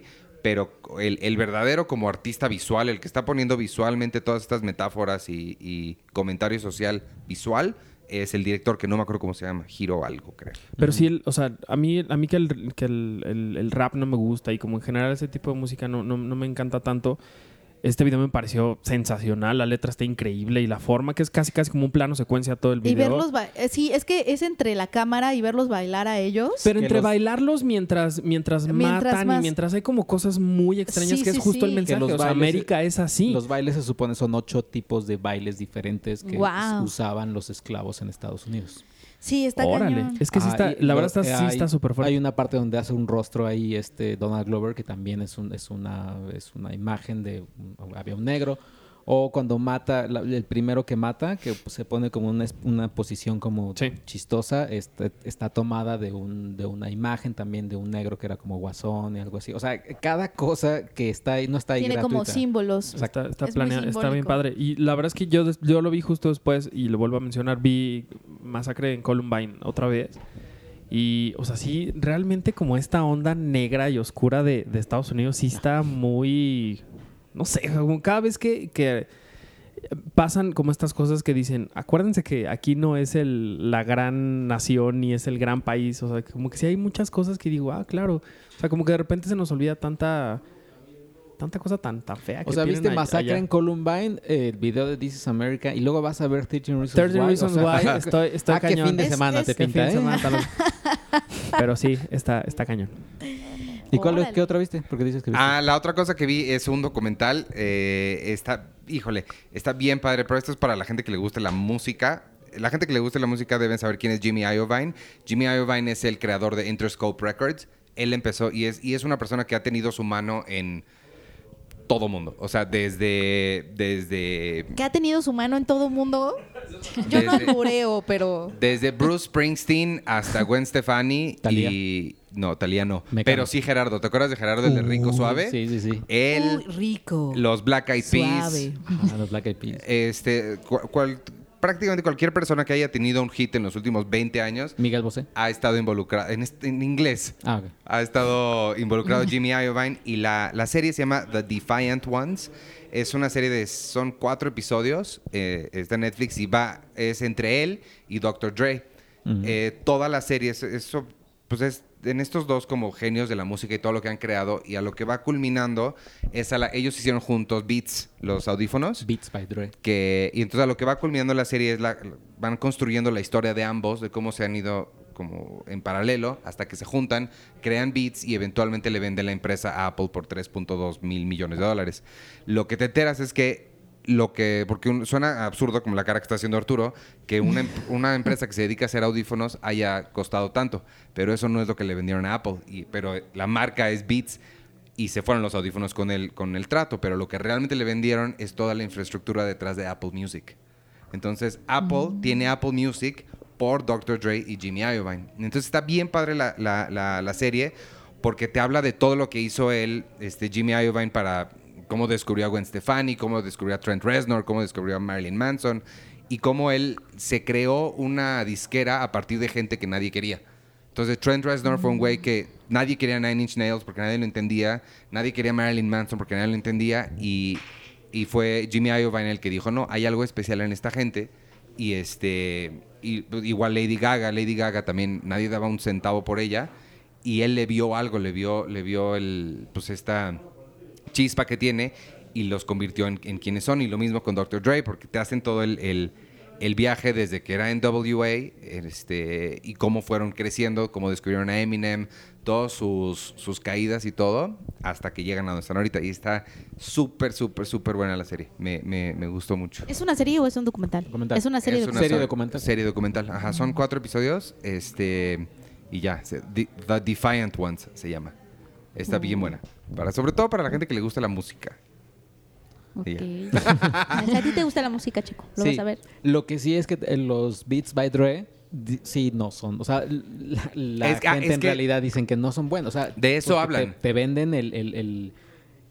pero el, el verdadero como artista visual, el que está poniendo visualmente todas estas metáforas y, y comentario social visual, es el director que no me acuerdo cómo se llama, Hiro algo, creo. Pero sí, el, o sea, a mí, a mí que, el, que el, el, el rap no me gusta y como en general ese tipo de música no, no, no me encanta tanto. Este video me pareció sensacional, la letra está increíble y la forma que es casi casi como un plano secuencia todo el video. Y verlos, ba- eh, sí, es que es entre la cámara y verlos bailar a ellos. Pero Que entre los- bailarlos mientras, mientras, Mientras matan más- y mientras hay como cosas muy extrañas Sí, que sí, es justo sí. el mensaje. Que los O sea, bailes- América es así. Los bailes se supone son ocho tipos de bailes diferentes que Guau. usaban los esclavos en Estados Unidos. Sí, está Órale. cañón. Es que sí Ah, está, y la lo- verdad está, eh, sí hay- está súper fuerte. Hay una parte donde hace un rostro ahí este Donald Glover que también es un es una es una imagen de un- había un negro. O cuando mata, la- el primero que mata, que pues, se pone como una, es- una posición como Sí. chistosa, este, está tomada de un de una imagen también de un negro que era como guasón y algo así. O sea, cada cosa que está ahí no está ahí Tiene como gratuita. símbolos. Está, está Es muy planeado, está bien simbólico. padre. Y la verdad es que yo, des- yo lo vi justo después, y lo vuelvo a mencionar, vi Masacre en Columbine otra vez. Y, o sea, sí, realmente como esta onda negra y oscura de, de Estados Unidos sí está muy... No sé, como cada vez que, que pasan como estas cosas que dicen, acuérdense que aquí no es el, la gran nación ni es el gran país. O sea, como que sí hay muchas cosas que digo, ah, claro. O sea, como que de repente se nos olvida tanta... Tanta cosa tan, tan fea que O sea, tienen viste all- Masacre allá. en Columbine, eh, el video de This is America, y luego vas a ver trece Reasons thirteen Why. Reasons o sea, Why, estoy, estoy ah, qué cañón. fin de Es- semana es- te Qué pinta, fin de ¿eh? semana, tal vez. Pero sí, está, está cañón. ¿Y cuál, Órale. qué otra viste? Porque dices que viste. Ah, la otra cosa que vi es un documental. eh, está, híjole, está bien padre, pero esto es para la gente que le guste la música. La gente que le guste la música deben saber quién es Jimmy Iovine. Jimmy Iovine es el creador de Interscope Records. Él empezó y es, y es una persona que ha tenido su mano en todo mundo. O sea, desde... desde Que ha tenido su mano en todo mundo. Yo no Desde- albureo, pero... Desde Bruce Springsteen hasta Gwen Stefani Talía. y... No, Talía no. Mecano. Pero sí Gerardo. ¿Te acuerdas de Gerardo, el de Rico Uh, Suave? Sí, sí, sí. Él, Uy, rico. los Black Eyed Peas, Suave. Ah, los Black Eyed Peas. este, cu- cual- prácticamente cualquier persona que haya tenido un hit en los últimos veinte años Miguel Bosé. ha estado involucrado, en, est- en inglés, Ah, ok. ha estado involucrado Jimmy Iovine y la, la serie se llama The Defiant Ones. Es una serie de, son cuatro episodios, eh, está en Netflix y va, es entre él y doctor Dre. Ujú. Eh, toda la serie, es- eso, pues es en estos dos como genios de la música y todo lo que han creado y a lo que va culminando es a la, ellos hicieron juntos Beats, los audífonos. Beats by Dre. Que, y entonces a lo que va culminando la serie es la, van construyendo la historia de ambos, de cómo se han ido como en paralelo hasta que se juntan, crean Beats y eventualmente le venden la empresa a Apple por tres punto dos mil millones de dólares. Lo que te enteras es que lo que, porque un- suena absurdo como la cara que está haciendo Arturo, que una, em- una empresa que se dedica a hacer audífonos haya costado tanto, pero eso no es lo que le vendieron a Apple, y, pero la marca es Beats y se fueron los audífonos con el, con el trato, pero lo que realmente le vendieron es toda la infraestructura detrás de Apple Music. Entonces, Apple tiene Apple Music por doctor Dre y Jimmy Iovine. Entonces, está bien padre la, la, la, la serie porque te habla de todo lo que hizo él, este, Jimmy Iovine, para cómo descubrió a Gwen Stefani, cómo descubrió a Trent Reznor, cómo descubrió a Marilyn Manson y cómo él se creó una disquera a partir de gente que nadie quería. Entonces, Trent Reznor fue un güey que nadie quería Nine Inch Nails porque nadie lo entendía, nadie quería Marilyn Manson porque nadie lo entendía y, y fue Jimmy Iovine el que dijo, no, hay algo especial en esta gente y este y, igual Lady Gaga, Lady Gaga también nadie daba un centavo por ella y él le vio algo, le vio, le vio el, pues esta chispa que tiene y los convirtió en, en quienes son y lo mismo con doctor Dre porque te hacen todo el, el el viaje desde que era en W A este, y cómo fueron creciendo, cómo descubrieron a Eminem, todas sus, sus caídas y todo, hasta que llegan a donde están ahorita. Y está súper, súper, súper buena la serie. Me, me, me gustó mucho. ¿Es una serie o es un documental? Documental. Es una serie Es de una Serie so- documental. Serie documental. Ajá, son cuatro episodios este, y ya. se- The, The Defiant Ones se llama. Está bien buena. Para, sobre todo para la gente que le gusta la música. Ok. Y A ti te gusta la música, chico. Lo Sí. vas a ver. Lo que sí es que eh, los Beats by Dre di- sí no son. O sea, la, la Es que- ah, gente es en que- realidad dicen que no son buenos. O sea, De eso porque hablan. Te, te venden el, el, el,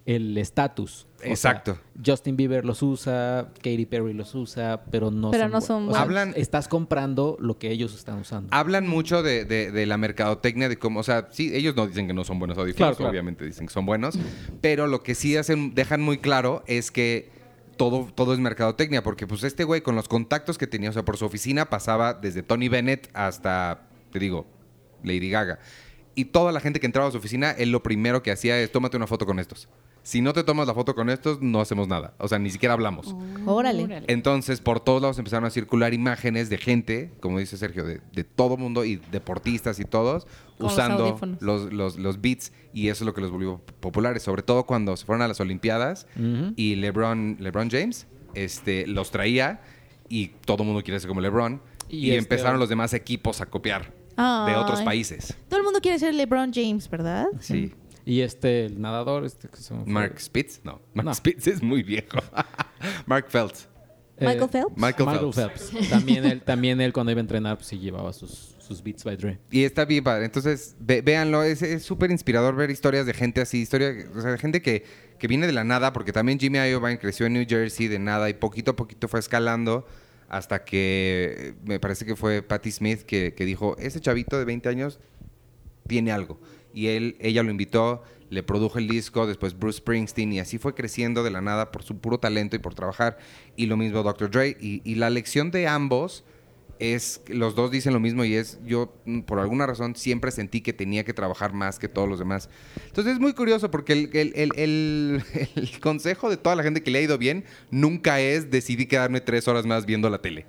el estatus. O Exacto. sea, Justin Bieber los usa, Katy Perry los usa, pero no Pero son no bu- son o sea, buenos. Hablan- estás comprando lo que ellos están usando. Hablan mucho de, de- de la mercadotecnia, de cómo, o sea, sí, ellos no dicen que no son buenos audífonos, Claro, claro. obviamente dicen que son buenos, pero lo que sí hacen, dejan muy claro es que todo, todo es mercadotecnia, porque pues este güey con los contactos que tenía, o sea, por su oficina pasaba desde Tony Bennett hasta, te digo, Lady Gaga. Y toda la gente que entraba a su oficina, él lo primero que hacía es, tómate una foto con estos. Si no te tomas la foto con estos, no hacemos nada. O sea, ni siquiera hablamos. Órale. Entonces, por todos lados empezaron a circular imágenes de gente, como dice Sergio, de, de todo mundo y deportistas y todos, Con los usando audífonos. los, los, los beats y eso es lo que los volvió populares, sobre todo cuando se fueron a las Olimpiadas Ujú. y LeBron, LeBron James este, los traía y todo el mundo quiere ser como LeBron y, Y este- empezaron los demás equipos a copiar de Ay. otros países. Todo el mundo quiere ser LeBron James, ¿verdad? Sí. Y este, el nadador, este que se me fue. Mark Spitz, no. Mark No. Spitz es muy viejo. Mark Phelps. Eh, Michael Phelps. Michael, Michael Phelps. Phelps. También él, también él cuando iba a entrenar, pues sí llevaba sus, sus Beats by Dre. Y está bien padre. Entonces, ve- véanlo. Es es súper inspirador ver historias de gente así. Historia, o sea, de gente que, que viene de la nada. Porque también Jimmy Iovine creció en New Jersey de nada. Y poquito a poquito fue escalando. Hasta que eh, me parece que fue Patti Smith que, que dijo, ese chavito de veinte años tiene algo. Y él, ella lo invitó, le produjo el disco, después Bruce Springsteen, y así fue creciendo de la nada por su puro talento y por trabajar. Y lo mismo doctor Dre. Y, y la lección de ambos es, que los dos dicen lo mismo y es, yo mm, por alguna razón siempre sentí que tenía que trabajar más que todos los demás. Entonces es muy curioso porque el, el- el- el- el consejo de toda la gente que le ha ido bien nunca es decidí quedarme tres horas más viendo la tele.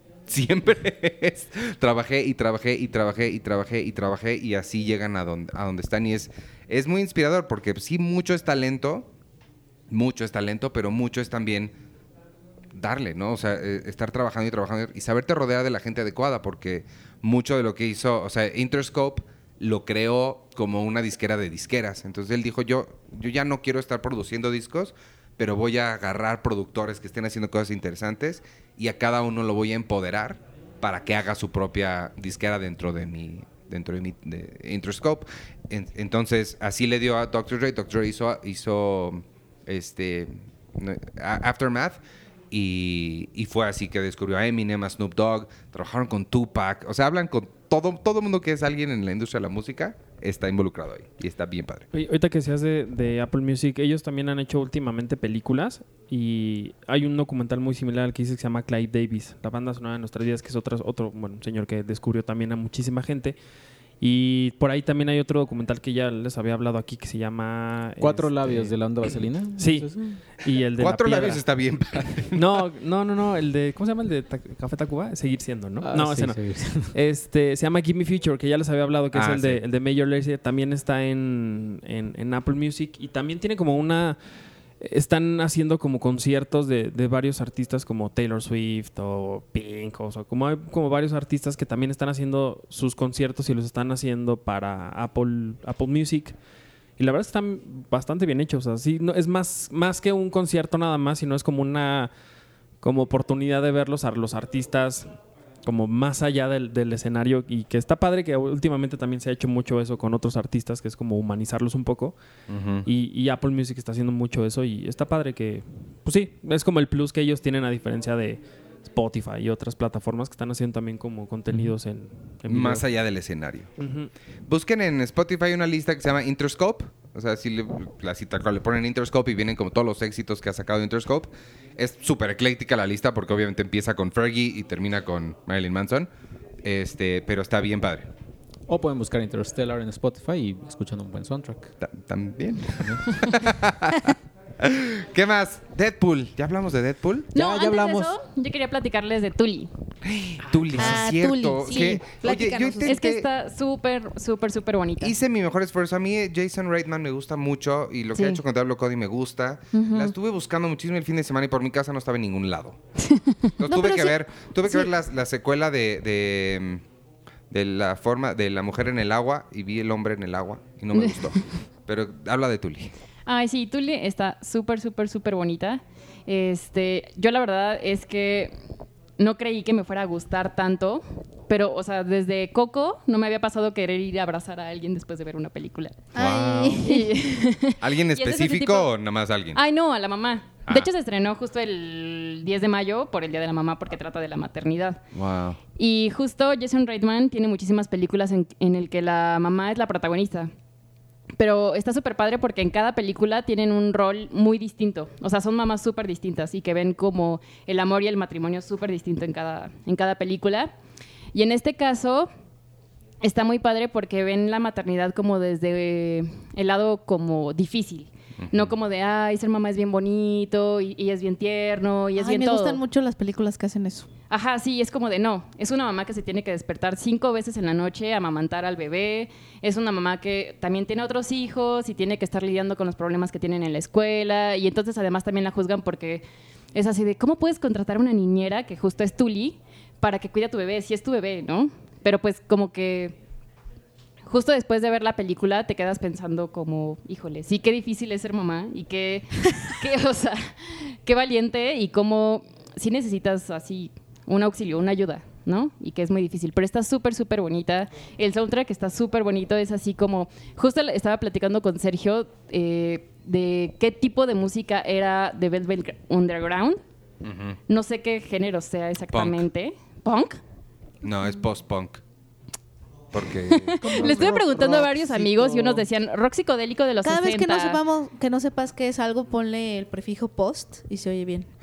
Siempre es trabajé y trabajé y trabajé y trabajé y trabajé y así llegan a donde, a donde están y es, es muy inspirador porque sí mucho es talento, mucho es talento, pero mucho es también darle, ¿no? O sea, eh, estar trabajando y trabajando y saberte rodear de la gente adecuada porque mucho de lo que hizo, o sea, Interscope lo creó como una disquera de disqueras. Entonces él dijo, yo, yo ya no quiero estar produciendo discos, pero voy a agarrar productores que estén haciendo cosas interesantes y a cada uno lo voy a empoderar para que haga su propia disquera dentro de mi dentro de mi de Interscope. En- entonces, así le dio a doctor Dre. doctor Dre hizo, hizo este, no, a- Aftermath y, y fue así que descubrió a Eminem, a Snoop Dogg, trabajaron con Tupac. O sea, hablan con todo todo mundo que es alguien en la industria de la música, está involucrado ahí y está bien padre. Oye, ahorita que seas de, de Apple Music, ellos también han hecho últimamente películas y hay un documental muy similar al que dice que se llama Clive Davis, la banda sonora de nuestras vidas, que es otro, otro bueno, señor que descubrió también a muchísima gente. Y por ahí también hay otro documental que ya les había hablado aquí que se llama... ¿Cuatro este, labios de la onda vaselina? Sí. ¿Es eso? Y el de Cuatro la piedra. labios está bien padre. No, no, no, no, el de... ¿Cómo se llama el de Ta- Café Tacuba? Seguir siendo, ¿no? Ah, no, sí, ese no. sí. Este, se llama Give Me Future, que ya les había hablado, que Ah, es el de, sí. el de Major Lazer. También está en, en, en Apple Music y también tiene como una... Están haciendo como conciertos de, de varios artistas como Taylor Swift o Pink, o sea, como hay como varios artistas que también están haciendo sus conciertos y los están haciendo para Apple, Apple Music. Y la verdad están bastante bien hechos. O sea, sí, no, es más, más que un concierto nada más, sino es como una como oportunidad de verlos a los artistas como más allá del, del escenario y que está padre que últimamente también se ha hecho mucho eso con otros artistas, que es como humanizarlos un poco. Y, y Apple Music está haciendo mucho eso y está padre que, pues sí, es como el plus que ellos tienen a diferencia de Spotify y otras plataformas que están haciendo también como contenidos en, en video. Más allá del escenario. Ujú. Busquen en Spotify una lista que se llama Interscope. O sea, si le, la cita le ponen Interscope y vienen como todos los éxitos que ha sacado Interscope. Es súper ecléctica la lista porque obviamente empieza con Fergie y termina con Marilyn Manson. Este, pero está bien padre. O pueden buscar Interstellar en Spotify y escuchan un buen soundtrack. Ta- También. ¿Qué más? Deadpool. ¿Ya hablamos de Deadpool? Ya, No, ya antes hablamos. de eso, yo quería platicarles de Tully. Tully, Ah, sí es cierto. Tully, sí. Que- oye, Platícanos, yo Susana. Es que intenté- está súper, súper, súper bonita. Hice mi mejor esfuerzo. A mí eh, Jason Reitman me gusta mucho y lo que Sí. ha hecho con Diablo Cody me gusta. Ujú. La estuve buscando muchísimo el fin de semana y por mi casa no estaba en ningún lado. Entonces No, tuve pero que sí- ver, tuve que sí. ver la, la secuela de, de, de la forma de la mujer en el agua y vi el hombre en el agua y no me gustó. Pero habla de Tully. Ay, sí, Tully está súper, súper, súper bonita. Este, yo la verdad es que no creí que me fuera a gustar tanto, pero, o sea, desde Coco no me había pasado querer ir a abrazar a alguien después de ver una película. Ay. Y- ¿Alguien Y es de ese específico tipo- o nada más alguien? Ay, no, a la mamá. Ah. De hecho, se estrenó justo el diez de mayo por el Día de la Mamá porque trata de la maternidad. Wow. Y justo Jason Reitman tiene muchísimas películas en, en el que la mamá es la protagonista. Pero está súper padre porque en cada película tienen un rol muy distinto. O sea, son mamás súper distintas y que ven como el amor y el matrimonio súper distinto en cada, en cada película. Y en este caso está muy padre porque ven la maternidad como desde el lado como difícil. No como de, ay, ser mamá es bien bonito y, y es bien tierno y es Ay, bien me todo. gustan mucho las películas que hacen eso. Ajá, sí, es como de no. Es una mamá que se tiene que despertar cinco veces en la noche a amamantar al bebé. Es una mamá que también tiene otros hijos y tiene que estar lidiando con los problemas que tienen en la escuela. Y entonces además también la juzgan porque es así de, ¿cómo puedes contratar a una niñera que justo es Tuli para que cuide a tu bebé? Si es tu bebé, ¿no? Pero pues como que justo después de ver la película te quedas pensando como, híjole, sí, qué difícil es ser mamá y qué, qué, o sea, qué valiente y cómo sí necesitas así un auxilio, una ayuda, ¿no? Y que es muy difícil, pero está súper, súper bonita. El soundtrack está súper bonito, es así como, justo estaba platicando con Sergio eh, de qué tipo de música era de Velvet Underground. Ujú. No sé qué género sea exactamente. ¿Punk? No, es post-punk. Porque... Le estuve rock- preguntando a rock varios psico- amigos y unos decían rock psicodélico de los Cada vez que no sesenta. sepamos, que no sepas qué es algo, ponle el prefijo post y se oye bien.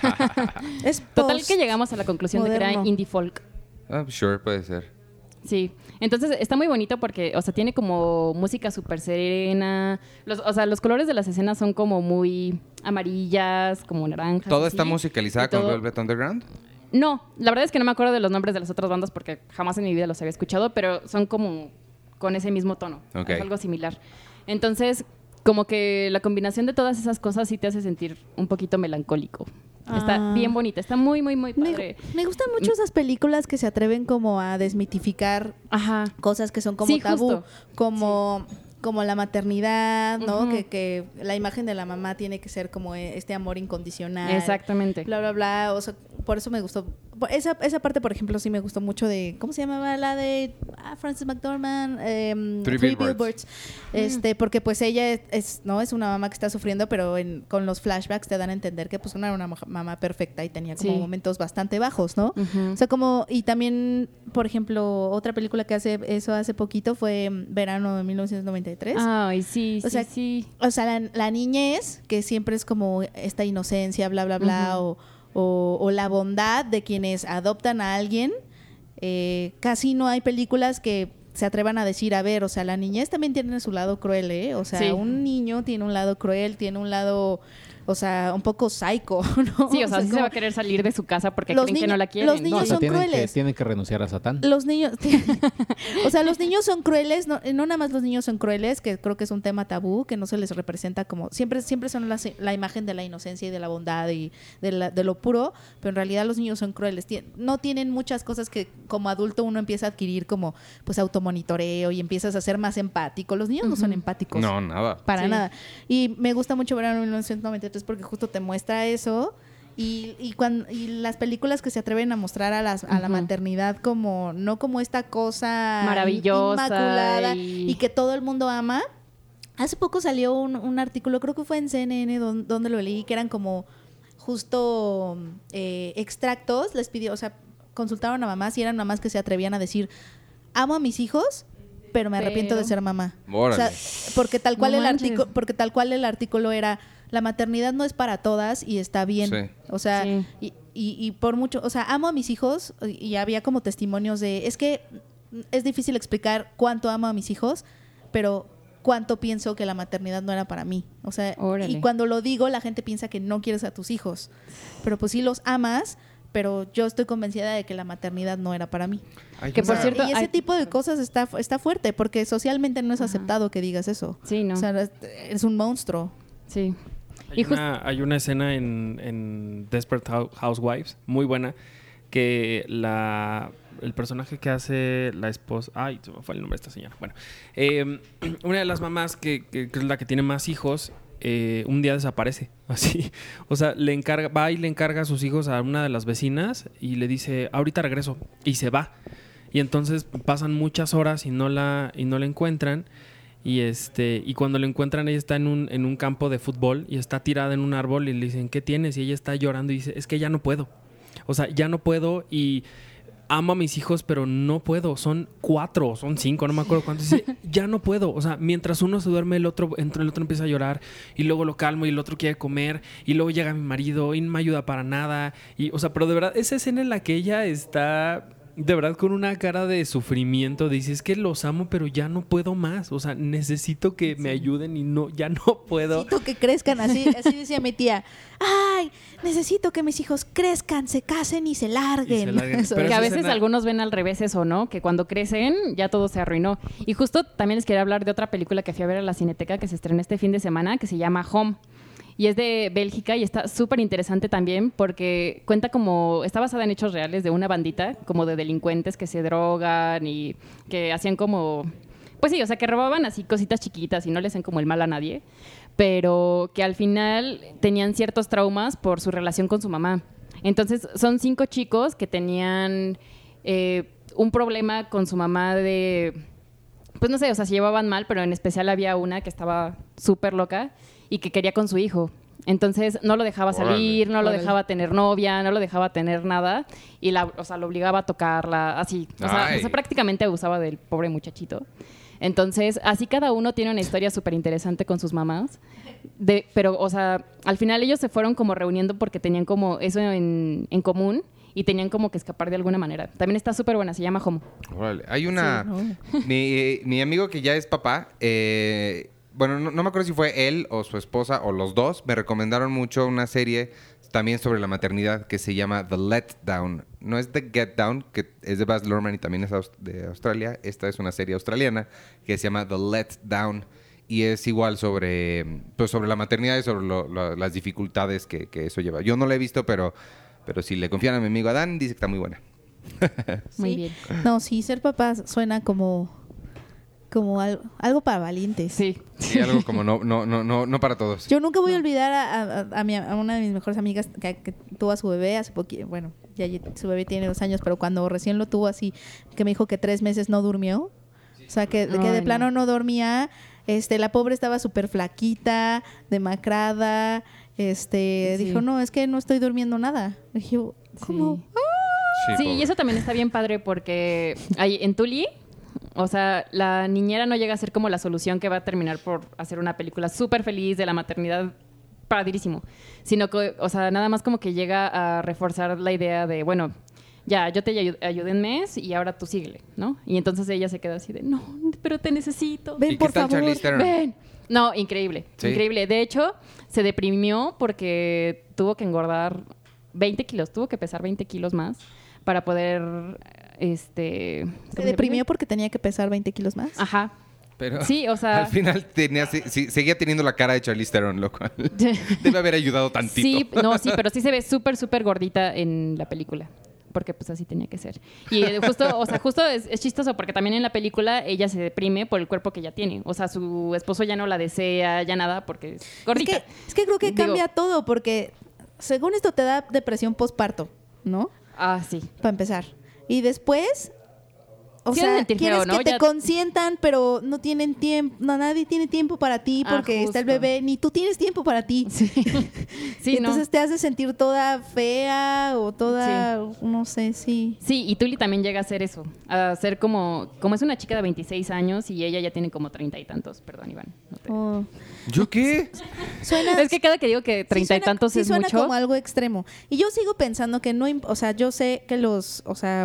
Es Total post. que llegamos a la conclusión de que era moderno. indie folk. Ah, sure, puede ser. Sí, entonces está muy bonito porque, o sea, tiene como música súper serena. Los, o sea, los colores de las escenas son como muy amarillas, como naranjas. ¿Todo así. está musicalizada Y con todo- Velvet Underground? No, la verdad es que no me acuerdo de los nombres de las otras bandas porque jamás en mi vida los había escuchado, pero son como con ese mismo tono. Ok. Es algo similar. Entonces, como que la combinación de todas esas cosas sí te hace sentir un poquito melancólico. Está Ah. bien bonita, está muy, muy, muy Me, padre. me gustan mucho esas películas que se atreven como a desmitificar Ajá. cosas que son como Sí, tabú, justo. como, como la maternidad, ¿no? Ujú. que, que la imagen de la mamá tiene que ser como eh, este amor incondicional. Exactamente. Bla, bla, bla. O sea, por eso me gustó. Por- Esa, esa parte, por ejemplo, sí me gustó mucho de. ¿Cómo se llamaba la de ah, Frances McDormand? Em, Three Billboards. Este, porque pues ella es, es, ¿no? Es una mamá que está sufriendo, pero en- con los flashbacks te dan a entender que pues no era una ma- mamá perfecta y tenía como Sí. momentos bastante bajos, ¿no? Ujú. O sea, como, y también, por ejemplo, otra película que hace eso hace poquito fue mm, Verano de mil novecientos noventa y tres. Ay, sí, O sí, sea, sí. O sea, la, la niñez, que siempre es como esta inocencia, bla, bla, bla, o, o- o la bondad de quienes adoptan a alguien. Eh, casi no hay películas que se atrevan a decir, a ver, o sea, la niñez también tiene su lado cruel, ¿eh? O sea, Sí. un niño tiene un lado cruel, tiene un lado, o sea, un poco psycho, ¿no? Sí, o sea, sí se como- va a querer salir de su casa porque Los creen que niños- no la quieren. los No, niños o sea, son tienen que, crueles. tienen que renunciar a Satán. Los niños, o sea, los niños son crueles, no, no nada más los niños son crueles, que creo que es un tema tabú, que no se les representa como, siempre, siempre son la, la imagen de la inocencia y de la bondad y de, la- de lo puro, pero en realidad los niños son crueles, Tien- no tienen muchas cosas que como adulto uno empieza a adquirir como pues automonitoreo y empiezas a ser más empático, los niños no son empáticos. No, nada. Para Sí. nada. Y me gusta mucho ver en mil novecientos noventa y tres porque justo te muestra eso. Y, y, cuan- y las películas que se atreven a mostrar a, las, a la Ujú. maternidad como, no como esta cosa Maravillosa inmaculada y- y... que todo el mundo ama. Hace poco salió un, un artículo, creo que fue en C N N, don- donde lo leí, que eran como justo eh, extractos. Les pidió, o sea, consultaron a mamás y eran mamás que se atrevían a decir, amo a mis hijos, pero me arrepiento Pero- de ser mamá. Órale. O sea, porque tal cual No el manches. artículo, porque tal cual el artículo era la maternidad no es para todas y está bien. Sí. O sea, Sí. y, y, y por mucho, o sea, amo a mis hijos y, y había como testimonios de, es que es difícil explicar cuánto amo a mis hijos, pero cuánto pienso que la maternidad no era para mí. O sea, Órale. y cuando lo digo la gente piensa que no quieres a tus hijos, pero pues sí los amas, pero yo estoy convencida de que la maternidad no era para mí. Hay Que por una- cierto- Y ese hay- tipo de cosas está, está fuerte, porque socialmente no es aceptado que digas eso. Sí, no. O sea, es- eres un monstruo. Sí. Hay Y just- una, hay una escena en, en Desperate Hou- Housewives muy buena que la el personaje que hace la esposa, ay, se me fue el nombre de esta señora. Bueno, eh, una de las mamás que, que- que es la que tiene más hijos eh, un día desaparece, así. O sea, le encarga, va y le encarga a sus hijos a una de las vecinas y le dice, ahorita regreso, y se va. Y entonces pasan muchas horas y no la, y no la encuentran. Y este, y cuando la encuentran, ella está en un, en un campo de fútbol y está tirada en un árbol y le dicen, ¿qué tienes? Y ella está llorando y dice, es que ya no puedo. O sea, ya no puedo y amo a mis hijos, pero no puedo. Son cuatro, son cinco, no me acuerdo cuántos. Dice, ya no puedo. O sea, mientras uno se duerme, el otro, el otro empieza a llorar y luego lo calmo y el otro quiere comer y luego llega mi marido y no me ayuda para nada. Y, o sea, pero de verdad, esa escena en la que ella está... De verdad, con una cara de sufrimiento, dice, es que los amo, pero ya no puedo más. O sea, necesito que me ayuden y no, ya no puedo. Necesito que crezcan, así, así decía mi tía. Ay, necesito que mis hijos crezcan, se casen y se larguen. Y se larguen. Eso. Pero que a esa veces escena- algunos ven al revés eso, ¿no? Que cuando crecen ya todo se arruinó. Y justo también les quería hablar de otra película que fui a ver a la Cineteca que se estrenó este fin de semana, que se llama Home. Y es de Bélgica y está súper interesante también porque cuenta como... Está basada en hechos reales de una bandita como de delincuentes que se drogan y que hacían como... Pues sí, o sea, que robaban así cositas chiquitas y no le hacían como el mal a nadie, pero que al final tenían ciertos traumas por su relación con su mamá. Entonces, son cinco chicos que tenían eh, un problema con su mamá de... Pues no sé, o sea, se llevaban mal, pero en especial había una que estaba súper loca y que quería con su hijo. Entonces no lo dejaba salir, Órale. no lo Órale. dejaba tener novia, no lo dejaba tener nada y la, o sea, lo obligaba a tocarla, así. O sea, Ay. o sea, prácticamente abusaba del pobre muchachito. Entonces, así cada uno tiene una historia súper interesante con sus mamás. De, pero, o sea, al final ellos se fueron como reuniendo porque tenían como eso en, en común y tenían como que escapar de alguna manera. También está súper buena, se llama Home. Órale. Hay una... Sí, no. mi, mi amigo que ya es papá, eh, bueno, no, no me acuerdo si fue él o su esposa o los dos, me recomendaron mucho una serie también sobre la maternidad que se llama The Let Down. No es The Get Down, que es de Baz Luhrmann y también es aus- de Australia. Esta es una serie australiana que se llama The Let Down y es igual sobre, pues sobre la maternidad y sobre lo- lo- las dificultades que, que eso lleva. Yo no la he visto, pero, pero si le confían a mi amigo Adán, dice que está muy buena. Muy Sí. bien. No, sí, ser papá suena como, como algo, algo para valientes. Sí. Sí, algo como no, no, no, no, no para todos. Yo nunca voy a olvidar a, a- a mi- a una de mis mejores amigas que, que tuvo a su bebé hace poquito. Bueno, ya ye- su bebé tiene dos años, pero cuando recién lo tuvo así, que me dijo que tres meses no durmió. O sea, que, que de Ay, plano no. no dormía. Este, la pobre estaba súper flaquita, demacrada. Este, Sí. dijo, no, es que no estoy durmiendo nada. Dije, ¿cómo? Sí. Sí, Sí, pobre. y eso también está bien padre porque ahí en Tuli, o sea, la niñera no llega a ser como la solución que va a terminar por hacer una película súper feliz de la maternidad, padrísimo, sino que, o sea, nada más como que llega a reforzar la idea de, bueno, ya, yo te ayu- ayudé en mes y ahora tú síguele, ¿no? Y entonces ella se queda así de, no, pero te necesito. Ven, ¿Y qué por tal favor. Charlize Theron? Ven. No, increíble, Sí. increíble. De hecho, se deprimió porque tuvo que engordar veinte kilos, tuvo que pesar veinte kilos más para poder, este... Se ¿cómo deprimió llama? porque tenía que pesar veinte kilos más. Ajá. Pero Sí, o sea- al final tenía, sí, sí, seguía teniendo la cara de Charlize Theron, lo cual debe haber ayudado tantito. Sí, no, sí, pero sí se ve súper, súper gordita en la película. Porque pues así tenía que ser. Y eh, justo, o sea, justo es, es chistoso porque también en la película ella se deprime por el cuerpo que ya tiene. O sea, su esposo ya no la desea, ya nada, porque es Es gordita. que, es que creo que Digo- cambia todo porque según esto te da depresión postparto, ¿no? Ah, sí. Para empezar. Y después, o Quieres sea, sentir quieres feo, ¿no? que te Ya- consientan, pero no tienen tiempo, no, nadie tiene tiempo para ti Ah, porque está el justo. bebé, ni tú tienes tiempo para ti. Sí, sí, Y entonces no. te hace sentir toda fea o toda, no sé, sí. Sí, y Tuli también llega a hacer eso, a ser como, como es una chica de veintiséis años y ella ya tiene como treinta y tantos, perdón, Iván. no te- Oh. ¿Yo qué? Suena, Es que cada que digo que sí treinta y suena- tantos sí es suena mucho. como algo extremo. Y yo sigo pensando que no, imp- o sea, yo sé que los, o sea,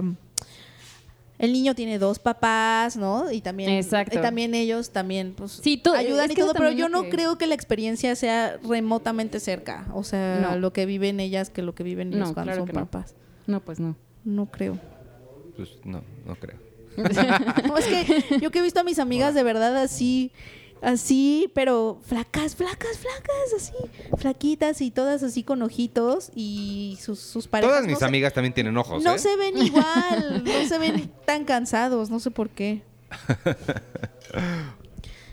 el niño tiene dos papás, ¿no? Y también, Exacto. y también ellos también, pues, Sí, tú- ayudan es y que eso todo, pero también yo lo no que- creo que la experiencia sea remotamente cerca. O sea, No. lo que viven ellas que lo que viven ellos No, cuando claro son que no. papás. No, pues no. No creo. Pues no, no creo. No, es que yo que he visto a mis amigas de verdad así, así, pero flacas, flacas, flacas, así, flaquitas y todas así con ojitos y sus, sus parejas. Todas no mis se- amigas también tienen ojos, No ¿eh? se ven igual, no se ven tan cansados, no sé por qué.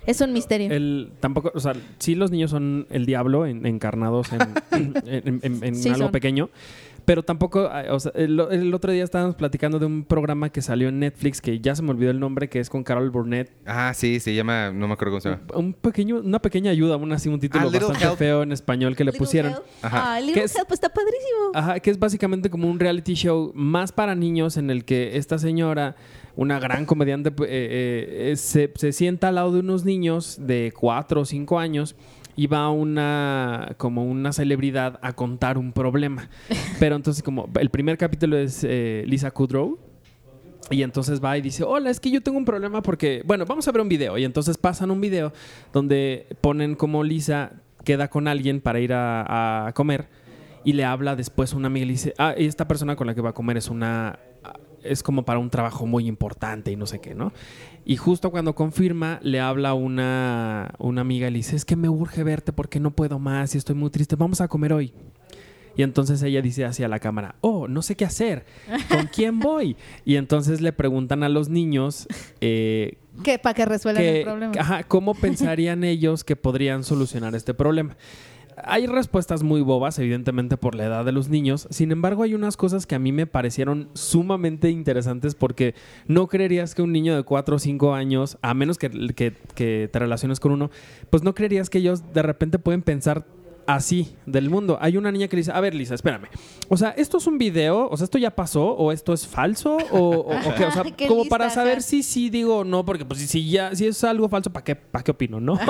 Es un misterio. El, tampoco, o sea, sí los niños son el diablo en- encarnados en, en, en- en Sí, algo son. pequeño, pero tampoco, o sea, el, el otro día estábamos platicando de un programa que salió en Netflix que ya se me olvidó el nombre, que es con Carol Burnett. Ah, sí, se llama, no me acuerdo cómo se llama. Un pequeño, una pequeña ayuda, aún así un título Ah, Little bastante Help. feo en español que le Little pusieron. Help. Ajá. Ah, ¿Qué Little es? Help está padrísimo. Ajá, que es básicamente como un reality show más para niños en el que esta señora, una gran comediante, eh, eh, eh, se, se sienta al lado de unos niños de cuatro o cinco años y va una como una celebridad a contar un problema. Pero entonces como el primer capítulo es eh, Lisa Kudrow. Y entonces va y dice, hola, es que yo tengo un problema porque... Bueno, vamos a ver un video. Y entonces pasan un video donde ponen como Lisa queda con alguien para ir a, a comer y le habla después a una amiga y le dice, ah, y esta persona con la que va a comer es una... es como para un trabajo muy importante y no sé qué, ¿no? Y justo cuando confirma, le habla una, una amiga y le dice, es que me urge verte porque no puedo más y estoy muy triste, vamos a comer hoy. Y entonces ella dice hacia la cámara, oh, no sé qué hacer, ¿con quién voy? Y entonces le preguntan a los niños eh, Que para que resuelvan que, el problema. ajá, cómo pensarían ellos que podrían solucionar este problema. Hay respuestas muy bobas, evidentemente por la edad de los niños. Sin embargo, hay unas cosas que a mí me parecieron sumamente interesantes porque no creerías que un niño de cuatro o cinco años, a menos que, que, que te relaciones con uno, pues no creerías que ellos de repente pueden pensar así del mundo. Hay una niña que le dice, a ver, Lisa, espérame. O sea, ¿esto es un video? O sea, ¿esto ya pasó? ¿O esto es falso? ¿O, o, o qué? O sea, Qué como lista, para saber ajá. si sí digo o no, porque pues si, si ya si es algo falso, ¿para qué, para qué opino, no?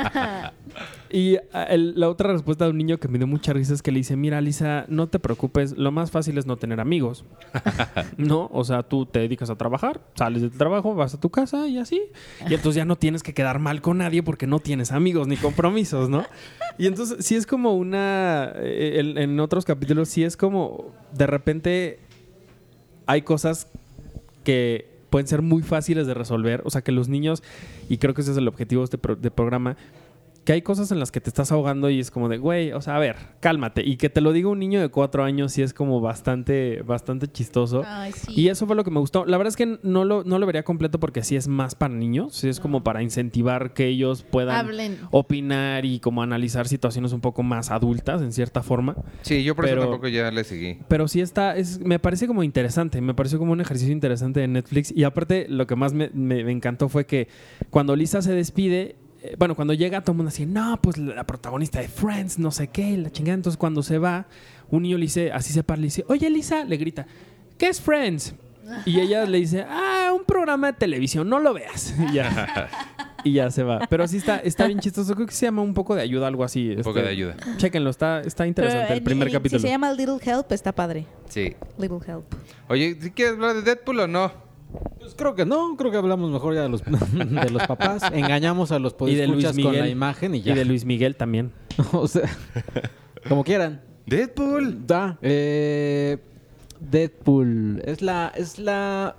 Y ah, el- la otra respuesta de un niño que me dio mucha risa es que le dice, mira, Lisa, no te preocupes, lo más fácil es no tener amigos. ¿No? O sea, tú te dedicas a trabajar, sales del trabajo, vas a tu casa y así. Y entonces ya no tienes que quedar mal con nadie porque no tienes amigos ni compromisos, ¿no? Y entonces sí es como una... eh, en, en otros capítulos sí es como... De repente hay cosas que pueden ser muy fáciles de resolver. O sea, que los niños, y creo que ese es el objetivo de este pro- de programa, que hay cosas en las que te estás ahogando y es como de, güey, o sea, a ver, cálmate. Y que te lo diga un niño de cuatro años sí es como bastante, bastante chistoso. Ay, sí. Y eso fue lo que me gustó. La verdad es que no lo, no lo vería completo porque sí es más para niños. Sí es como para incentivar que ellos puedan Hablen. opinar y como analizar situaciones un poco más adultas, en cierta forma. Sí, yo por Pero- eso tampoco ya le seguí. Pero sí está, es, me parece como interesante, me pareció como un ejercicio interesante de Netflix. Y aparte, lo que más me, me- me encantó fue que cuando Lisa se despide, eh, bueno, cuando llega todo el mundo así, no, pues la protagonista de Friends, no sé qué, la chingada. Entonces cuando se va, un niño le dice, así se para, le dice, oye Lisa, le grita, ¿qué es Friends? Y ella le dice, ah, un programa de televisión, no lo veas. Y ya, y ya se va. Pero sí está, está bien chistoso, creo que se llama Un poco de ayuda, algo así. Un poco de ayuda. Chéquenlo, está, está interesante Pero, el eh, primer y- capítulo. Si se llama Little Help, está padre. Sí. Little Help. Oye, ¿sí quieres hablar de Deadpool o no? Pues creo que no, creo que hablamos mejor ya de los, de los papás. Engañamos a los Y de Luis podescuchas con Miguel. la imagen y Y ya. de Luis Miguel también. O sea, como quieran. Deadpool. Da. Eh, Deadpool. Es la, es la,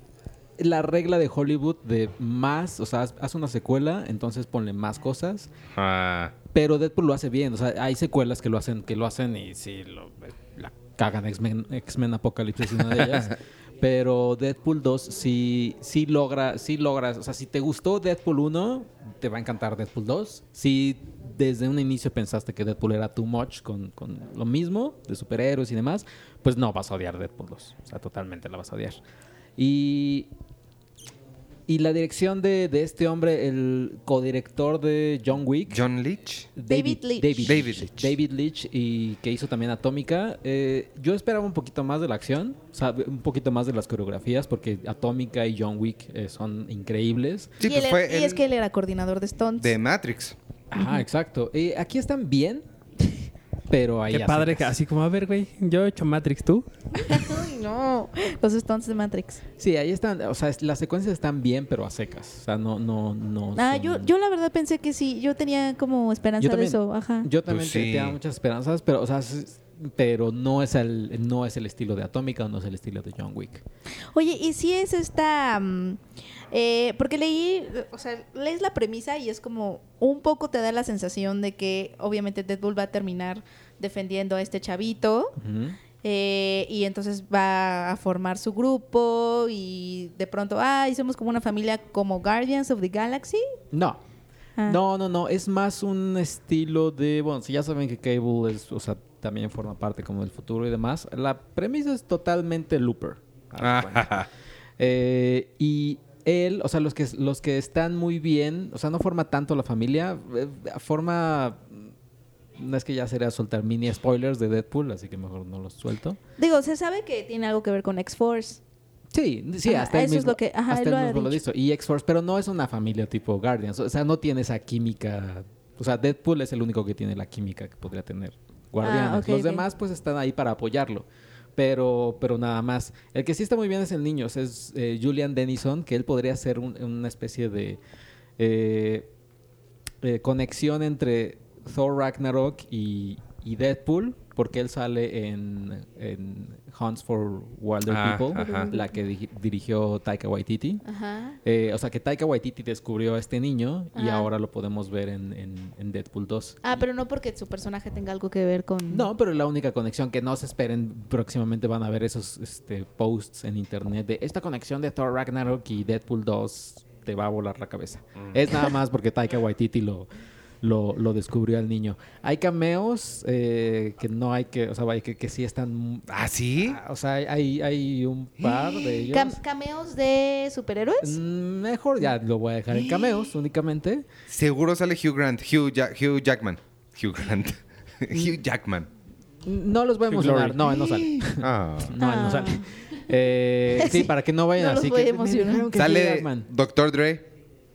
la regla de Hollywood de más. O sea, haz, haz una secuela, entonces ponle más cosas. Ah, Pero Deadpool lo hace bien. O sea, hay secuelas que lo hacen, que lo hacen y sí lo, la cagan. X-Men, X-Men Apocalipsis es una de ellas. Pero Deadpool dos sí, sí logra, sí logras. O sea, si te gustó Deadpool uno, te va a encantar Deadpool dos. Si desde un inicio pensaste que Deadpool era too much con, con lo mismo, de superhéroes y demás, pues no vas a odiar Deadpool dos. O sea, totalmente la vas a odiar. Y, y la dirección de, de este hombre, el codirector de John Wick. John Leach. David Leitch. David, David Leitch. David Leitch, y que hizo también Atómica. Eh, yo esperaba un poquito más de la acción, o sea, un poquito más de las coreografías, porque Atómica y John Wick eh, son increíbles. Sí, y, pues él- fue y el es que él era coordinador de stunts. de Matrix. Ajá, exacto. Eh, aquí están bien, pero ahí Qué ya padre, secas. que así como, a ver, güey, yo he hecho Matrix, ¿tú? Ay, no. Los stunts de Matrix. Sí, ahí están, o sea, es- las secuencias están bien, pero a secas. O sea, no, no, no. Ah, son- yo, yo la verdad pensé que sí. Yo tenía como esperanza Yo de también. eso. Ajá. Yo también Pues te- sí. tenía muchas esperanzas, pero, o sea, es- pero no es el, no es el estilo de Atómica, no es el estilo de John Wick. Oye, y si es esta... mm, eh, porque leí, eh, o sea, lees la premisa y es como un poco te da la sensación de que obviamente Deadpool va a terminar defendiendo a este chavito. Ujú. eh, y entonces va a formar su grupo y de pronto, ah, hicimos como una familia como Guardians of the Galaxy. No. Ah. No, no, no. Es más un estilo de... Bueno, si ya saben que Cable es... O sea, también forma parte como del futuro y demás. La premisa es totalmente Looper. Ah, Eh, y él, o sea, los que, los que están muy bien, o sea, no forma tanto la familia, eh, forma... No es que ya sería soltar mini spoilers de Deadpool, así que mejor no los suelto. Digo, se sabe que tiene algo que ver con X-Force. Sí, sí, Ajá, hasta él eso es mismo, lo que- ajá, hasta él él lo ha mismo lo dicho. dicho. Y X-Force, pero no es una familia tipo Guardians. O sea, no tiene esa química. O sea, Deadpool es el único que tiene la química que podría tener Guardianes. Ah, ok, Los ok. demás, pues, están ahí para apoyarlo. Pero, pero nada más. El que sí está muy bien es el niño. O sea, es eh, Julian Dennison, que él podría ser un- una especie de eh, eh, conexión entre Thor Ragnarok y, y Deadpool, porque él sale en, en Hunts for Wilder Ah, People, ajá. la que di- dirigió Taika Waititi. Ajá. Eh, o sea que Taika Waititi descubrió a este niño y Ajá. ahora lo podemos ver en, en- en Deadpool dos. Ah, pero no porque su personaje tenga algo que ver con... No, pero es la única conexión que no se esperen. Próximamente van a ver esos este, posts en internet de esta conexión de Thor Ragnarok y Deadpool dos te va a volar la cabeza. Es nada más porque Taika Waititi lo, lo, lo descubrió al niño. Hay cameos eh, que no hay que, o sea, hay que, que sí están... ¿Ah, sí? O sea, hay, hay un par de ellos. Cam- ¿Cameos de superhéroes? Mm, Mejor ya lo voy a dejar en cameos únicamente. Seguro sale Hugh Grant, Hugh, Ja- Hugh Jackman. Hugh Grant. Hugh Jackman. No los voy a Hugh emocionar. Glory. No, él no sale. Ah. No, él no Ah. sale. Eh, sí, Sí. para que no vayan No los así. voy a que, emocionar. me dijeron que Hugh Sale Jackman. doctor Dre,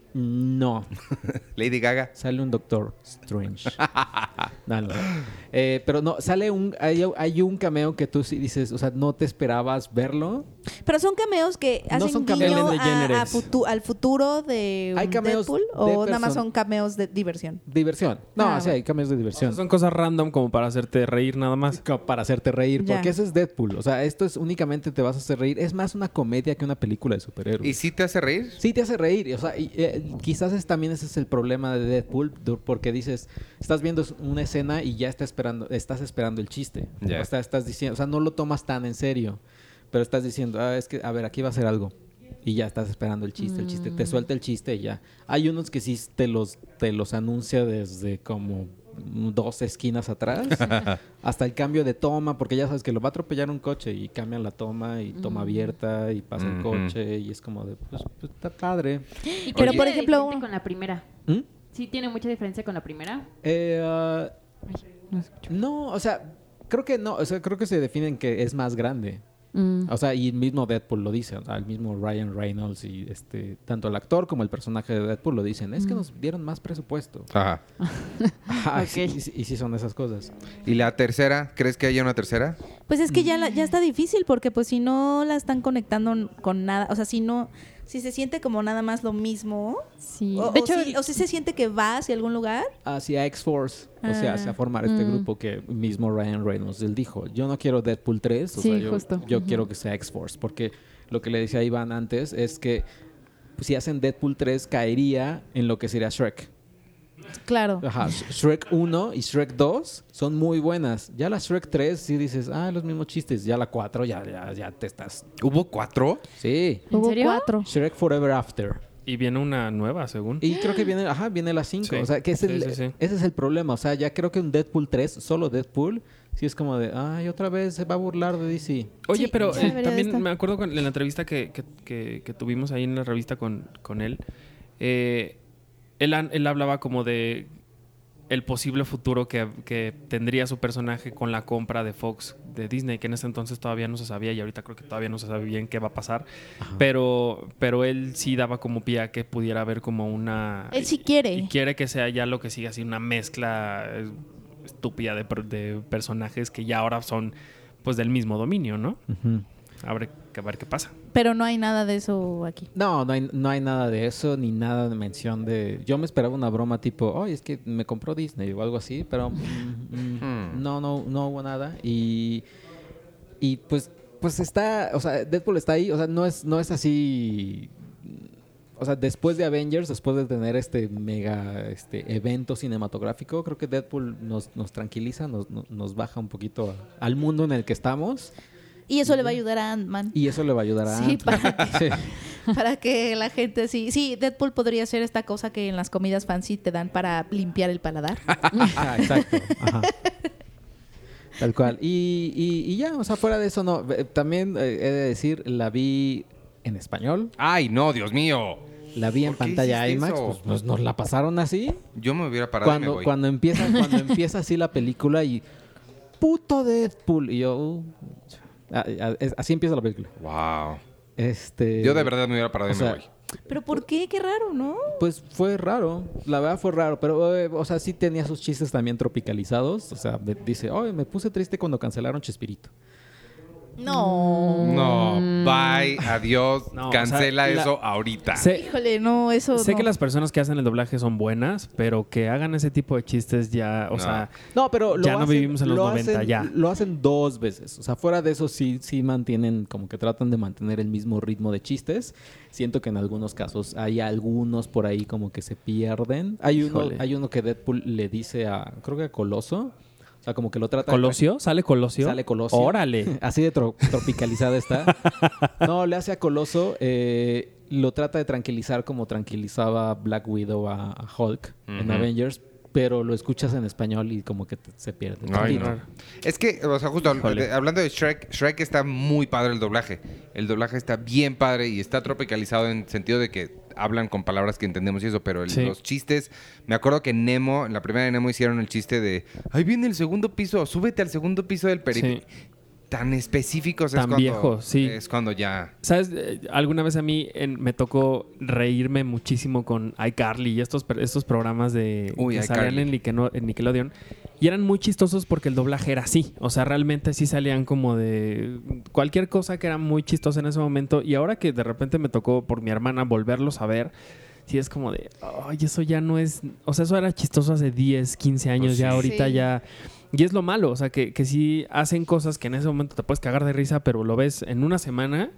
No, Lady Gaga. sale un Doctor Strange. No, no. Eh, pero no, sale un... Hay, hay un cameo que tú sí dices, o sea, no te esperabas verlo. Pero son cameos que No hacen son cameos. guiño Ellen a, a DeGeneres. futu- al futuro de Hay um, cameos Deadpool de o nada más person- son cameos de diversión. Diversión. No, Ah, sí, bueno. hay cameos de diversión. Son cosas random como para hacerte reír nada más. Co- Para hacerte reír, Ya. porque eso es Deadpool. O sea, esto es únicamente te vas a hacer reír. Es más una comedia que una película de superhéroes. ¿Y sí te hace reír? Sí te hace reír, o sea, y, eh, quizás es, también ese es el problema de Deadpool, du- porque dices, estás viendo una escena y ya está esperando, estás esperando el chiste, Ya. o sea, estás diciendo, o sea, no lo tomas tan en serio, pero estás diciendo, ah, es que, a ver, aquí va a ser algo, y ya estás esperando el chiste, el chiste, te suelta el chiste y ya. Hay unos que sí te los, te los anuncia desde como dos esquinas atrás, hasta el cambio de toma, porque ya sabes que lo va a atropellar un coche y cambian la toma y toma abierta y pasa el Ujú. coche y es como de, pues, pues, está padre. ¿Y Pero, qué por tiene de ejemplo, diferente uno- con la primera? ¿Mm? ¿Sí tiene mucha diferencia con la primera? Eh, ah, No escucho. no, o sea, creo que no, o sea, creo que se definen que es más grande. Mm. O sea, y el mismo Deadpool lo dice, o sea, el mismo Ryan Reynolds y este, tanto el actor como el personaje de Deadpool lo dicen, es que nos dieron más presupuesto. Ajá. Ajá, Ok. sí, y, sí- y sí son esas cosas. ¿Y la tercera? ¿Crees que haya una tercera? Pues es que ya, la- ya está difícil porque pues si no la están conectando n- con nada, o sea, si no, si se siente como nada más lo mismo, Sí. o, de o hecho, si, o si se siente que va hacia algún lugar, Hacia X-Force, o sea, Ah. hacia formar este Mm. grupo que mismo Ryan Reynolds, él dijo, yo no quiero Deadpool tres, o Sí, sea, yo, justo. yo Ujú. quiero que sea X-Force, porque lo que le decía a Iván antes es que pues, si hacen Deadpool tres caería en lo que sería Shrek. claro. Ajá, Sh- Shrek uno y Shrek dos son muy buenas. Ya la Shrek tres sí dices, ah, los mismos chistes. Ya la cuatro ya, ya, ya te estás... ¿Hubo cuatro? Sí. ¿En Hubo serio? cuatro. Shrek Forever After. Y viene una nueva, según. Y creo que viene, ajá, viene la cinco. Sí. O sea, que es el- Sí, sí, sí. ese es el problema. O sea, ya creo que un Deadpool tres, solo Deadpool, sí es como de, ay, otra vez se va a burlar de D C. Oye, Sí, pero ya eh, debería de también estar. me acuerdo con- en la entrevista que, que- que- que tuvimos ahí en la revista con, con él, eh, él, an- él hablaba como de el posible futuro que, que tendría su personaje con la compra de Fox de Disney, que en ese entonces todavía no se sabía y ahorita creo que todavía no se sabe bien qué va a pasar, pero, pero él sí daba como pie a que pudiera haber como una... Él sí quiere. Y quiere que sea ya lo que siga así, una mezcla eh, estúpida de, per- de personajes que ya ahora son pues del mismo dominio, ¿no? Habrá que ver qué pasa. Pero no hay nada de eso aquí. No, no hay, no hay nada de eso, ni nada de mención de... Yo me esperaba una broma tipo, oye, es que me compró Disney o algo así, pero mm, mm, Hmm. no, no, no hubo nada. Y, y pues, pues está, o sea, Deadpool está ahí, o sea, no es, no es así... O sea, después de Avengers, después de tener este mega este evento cinematográfico, creo que Deadpool nos, nos tranquiliza, nos, nos- nos baja un poquito a- al mundo en el que estamos. Y eso le va a ayudar a Ant-Man. Y eso le va a ayudar a Sí, Ant-Man. para que- Sí. para que la gente sí... Sí, Deadpool podría ser esta cosa que en las comidas fancy te dan para limpiar el paladar. Ah, exacto. Ajá. Tal cual. Y, y, y ya, o sea, fuera de eso, no. Eh, También eh, he de decir, la vi en español. Ay, no, Dios mío. La vi en ¿Por qué pantalla hiciste IMAX. eso? Pues, nos, nos la pasaron así. Yo me hubiera parado y me Cuando, voy. cuando, empieza, cuando empieza así la película y... ¡Puto Deadpool! Y yo... uh, ah, ah, es- así empieza la película. Wow. Este... Yo de verdad me hubiera parado y o me sea, voy. Pero ¿por qué? Qué raro, ¿no? Pues fue raro, la verdad fue raro, pero eh, o sea, sí tenía sus chistes también tropicalizados, o sea, me- dice, "Ay, me puse triste cuando cancelaron Chespirito." No. No, bye, adiós, No, o cancela sea, la- eso ahorita. Sé, Híjole, no, eso sé no. que las personas que hacen el doblaje son buenas, pero que hagan ese tipo de chistes ya, o No. sea, No, pero lo Ya no hacen- vivimos en los lo noventa, hacen- ya. Lo hacen dos veces, o sea, fuera de eso sí, sí mantienen, como que tratan de mantener el mismo ritmo de chistes. Siento que en algunos casos hay algunos por ahí como que se pierden. Hay uno, Híjole. hay uno que Deadpool le dice a, creo que a Coloso, o sea, como que lo trata... de- ¿Colosio? ¿Sale Colosio? Sale Colosio. Órale. Así de tro- tropicalizada está. No, le hace a Coloso. eh, lo trata de tranquilizar como tranquilizaba Black Widow a, a Hulk en Ujú. Avengers. Pero lo escuchas en español y como que te- se pierde. Ay, tantito. no. Es que, o sea, justo Híjole. de- hablando de Shrek, Shrek está muy padre el doblaje. El doblaje está bien padre y está tropicalizado en sentido de que hablan con palabras que entendemos y eso, pero el- Sí. los chistes, me acuerdo que en Nemo, en la primera de Nemo hicieron el chiste de, ahí viene el segundo piso, súbete al segundo piso del periférico. Sí. Tan específicos es Tan cuando, viejos, sí. es cuando ya... ¿Sabes? Eh, Alguna vez a mí en- me tocó reírme muchísimo con iCarly y estos, per- estos programas de Uy, que salían iCarly. en, Nickel- en Nickelodeon. Y eran muy chistosos porque el doblaje era así. O sea, realmente sí salían como de cualquier cosa que era muy chistosa en ese momento. Y ahora que de repente me tocó por mi hermana volverlos a ver, sí es como de, ay, eso ya no es... O sea, eso era chistoso hace diez, quince años. Pues ya sí. ahorita Sí. ya... Y es lo malo, o sea, que, que sí hacen cosas que en ese momento te puedes cagar de risa, pero lo ves en una semana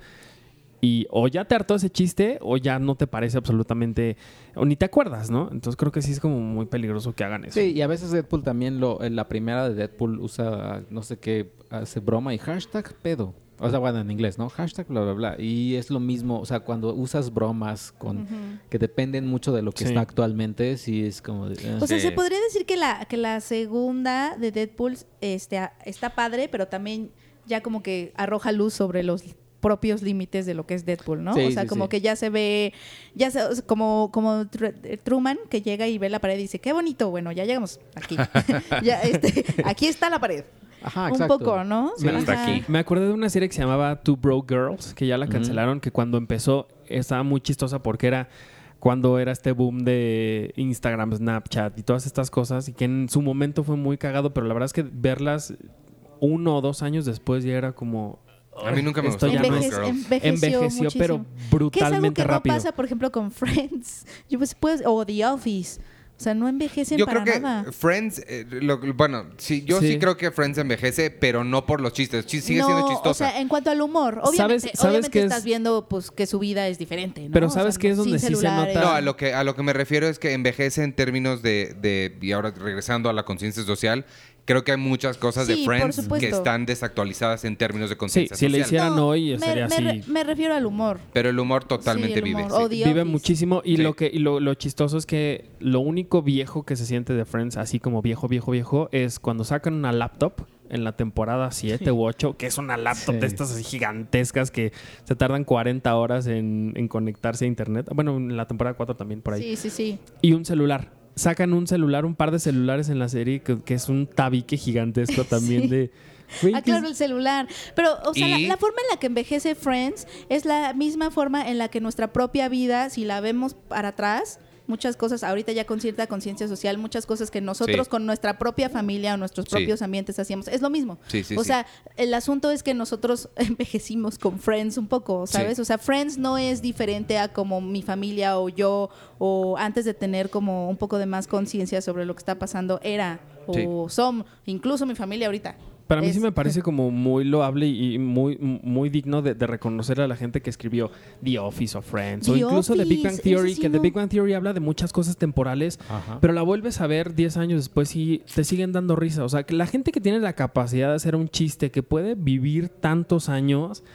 y o ya te hartó ese chiste o ya no te parece absolutamente... O ni te acuerdas, ¿no? Entonces creo que sí es como muy peligroso que hagan eso. Sí, y a veces Deadpool también, lo, en la primera de Deadpool usa, no sé qué, hace broma y hashtag pedo. O sea, bueno, en inglés, ¿no? Hashtag bla, bla, bla. Y es lo mismo, o sea, cuando usas bromas con Ujú. que dependen mucho de lo que Sí. está actualmente, sí es como... de, eh. O sea, Sí. se podría decir que la, que la segunda de Deadpool este, a- está padre, pero también ya como que arroja luz sobre los propios límites de lo que es Deadpool, ¿no? Sí, o sea, sí, como sí. que ya se ve, ya se, o sea, como, como Tr- Truman que llega y ve la pared y dice, qué bonito, bueno, ya llegamos aquí. ya, este, aquí está la pared. Ajá, Un exacto. poco, ¿no? Sí, hasta Ajá. aquí. Me acordé de una serie que se llamaba Two Broke Girls, que ya la Ujú. cancelaron, que cuando empezó estaba muy chistosa porque era cuando era este boom de Instagram, Snapchat y todas estas cosas, y que en su momento fue muy cagado, pero la verdad es que verlas uno o dos años después ya era como... A mí nunca me esto gustó ya no Two es- Broke Enveje- Girls. envejeció, envejeció, pero muchísimo. brutalmente Que es algo que rápido. no pasa, por ejemplo, con Friends. Yo pues, pues, o The Office. O sea, no envejecen Yo para creo que nada. Friends, eh, lo- bueno, sí, yo sí. Sí. creo que Friends envejece, pero no por los chistes. Chi- Sigue siendo No, chistosa. O sea, en cuanto al humor, ¿Sabes- obviamente, sabes obviamente qué es? estás viendo pues que su vida es diferente, ¿no? Pero O ¿sabes sea, qué es sin donde sí se celulares. nota? No, a lo que a lo que me refiero es que envejece en términos de, de y ahora regresando a la conciencia social, creo que hay muchas cosas Sí, de por Friends supuesto. que están desactualizadas en términos de Sí, conciencia si social. le hicieran No, hoy me, sería me así. re- me refiero al humor. Pero el humor totalmente Sí, el vive. humor. sí. O The Vive Office. muchísimo y Sí. lo que y lo, lo chistoso es que lo único viejo que se siente de Friends, así como viejo, viejo, viejo, es cuando sacan una laptop en la temporada siete u ocho, que es una laptop Sí. de estas así gigantescas que se tardan cuarenta horas en, en conectarse a internet. Bueno, en la temporada cuatro también por ahí. Sí, sí, sí. Y un celular. Sacan un celular, un par de celulares en la serie que, que es un tabique gigantesco también Sí. de... Güey, Ah, ¿qué claro, es- el celular. Pero, o sea, la, Y- la forma en la que envejece Friends es la misma forma en la que nuestra propia vida, si la vemos para atrás, muchas cosas, ahorita ya con cierta conciencia social, muchas cosas que nosotros Sí. con nuestra propia familia o nuestros Sí. propios ambientes hacíamos, es lo mismo. Sí, sí, o sí. sea, el asunto es que nosotros envejecimos con Friends un poco, ¿sabes? Sí. O sea, Friends no es diferente a como mi familia o yo, o antes de tener como un poco de más conciencia sobre lo que está pasando, era, o son, incluso mi familia ahorita. Para mí Es- sí me parece como muy loable y y muy, muy digno de, de reconocer a la gente que escribió The Office o Friends o The incluso The Big Office, Bang Theory, ese sí que The no. Big Bang Theory habla de muchas cosas temporales, Ajá. pero la vuelves a ver diez años después y te siguen dando risa. O sea, que la gente que tiene la capacidad de hacer un chiste que puede vivir tantos años,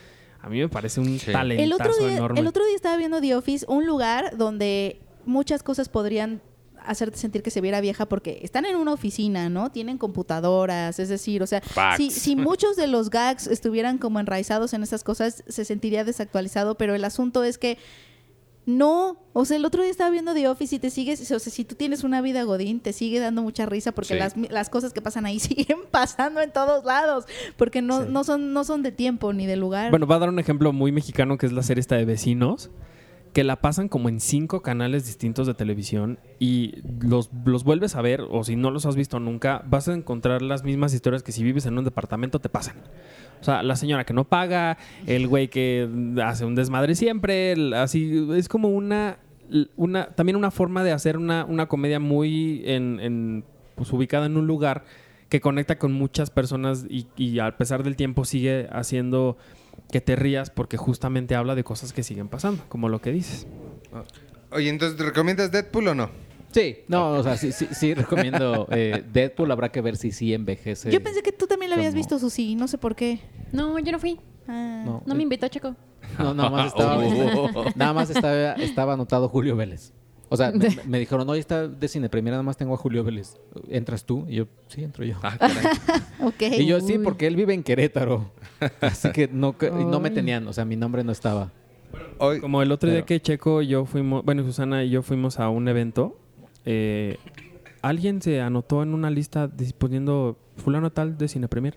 A mí me parece un Sí. talentazo El otro, día, enorme. el otro día estaba viendo The Office, un lugar donde muchas cosas podrían hacerte sentir que se viera vieja porque están en una oficina, ¿no? Tienen computadoras, es decir, o sea, Fax. si, si muchos de los gags estuvieran como enraizados en esas cosas, se sentiría desactualizado, pero el asunto es que no, o sea, el otro día estaba viendo The Office y te sigues, o sea, si tú tienes una vida godín, te sigue dando mucha risa porque Sí. las, las cosas que pasan ahí siguen pasando en todos lados, porque no, Sí. no son no son de tiempo ni de lugar. Bueno, va a dar un ejemplo muy mexicano que es la serie esta de Vecinos, que la pasan como en cinco canales distintos de televisión y los, los vuelves a ver, o si no los has visto nunca, vas a encontrar las mismas historias que si vives en un departamento te pasan. O sea, la señora que no paga, el güey que hace un desmadre siempre, el- así, es como una, una también una forma de hacer una, una comedia muy en, en, pues, ubicada en un lugar que conecta con muchas personas y, y a pesar del tiempo sigue haciendo que te rías porque justamente habla de cosas que siguen pasando, como lo que dices. Oye, entonces, ¿te recomiendas Deadpool o no? Sí, no, o sea, sí, sí, sí recomiendo eh, Deadpool. Habrá que ver si sí envejece. Yo pensé que tú también lo habías como- visto, Susi, no sé por qué. No, yo no fui. Ah. No, No me invitó, Checo. No, nada más estaba, Oh. nada más estaba, estaba anotado Julio Vélez. O sea, me, me dijeron, no, está de cine premiera, nada más tengo a Julio Vélez. ¿Entras tú? Y yo, sí, entro yo. Ah, caray. Ok. Y yo, sí, Uy. porque él vive en Querétaro. Así que no, que- no me Ay. tenían, o sea, mi nombre no estaba. Hoy, Como el otro día Pero- que Checo y yo fuimos, bueno, Susana y yo fuimos a un evento, eh, alguien se anotó en una lista dis- poniendo fulano tal de Cine Premier.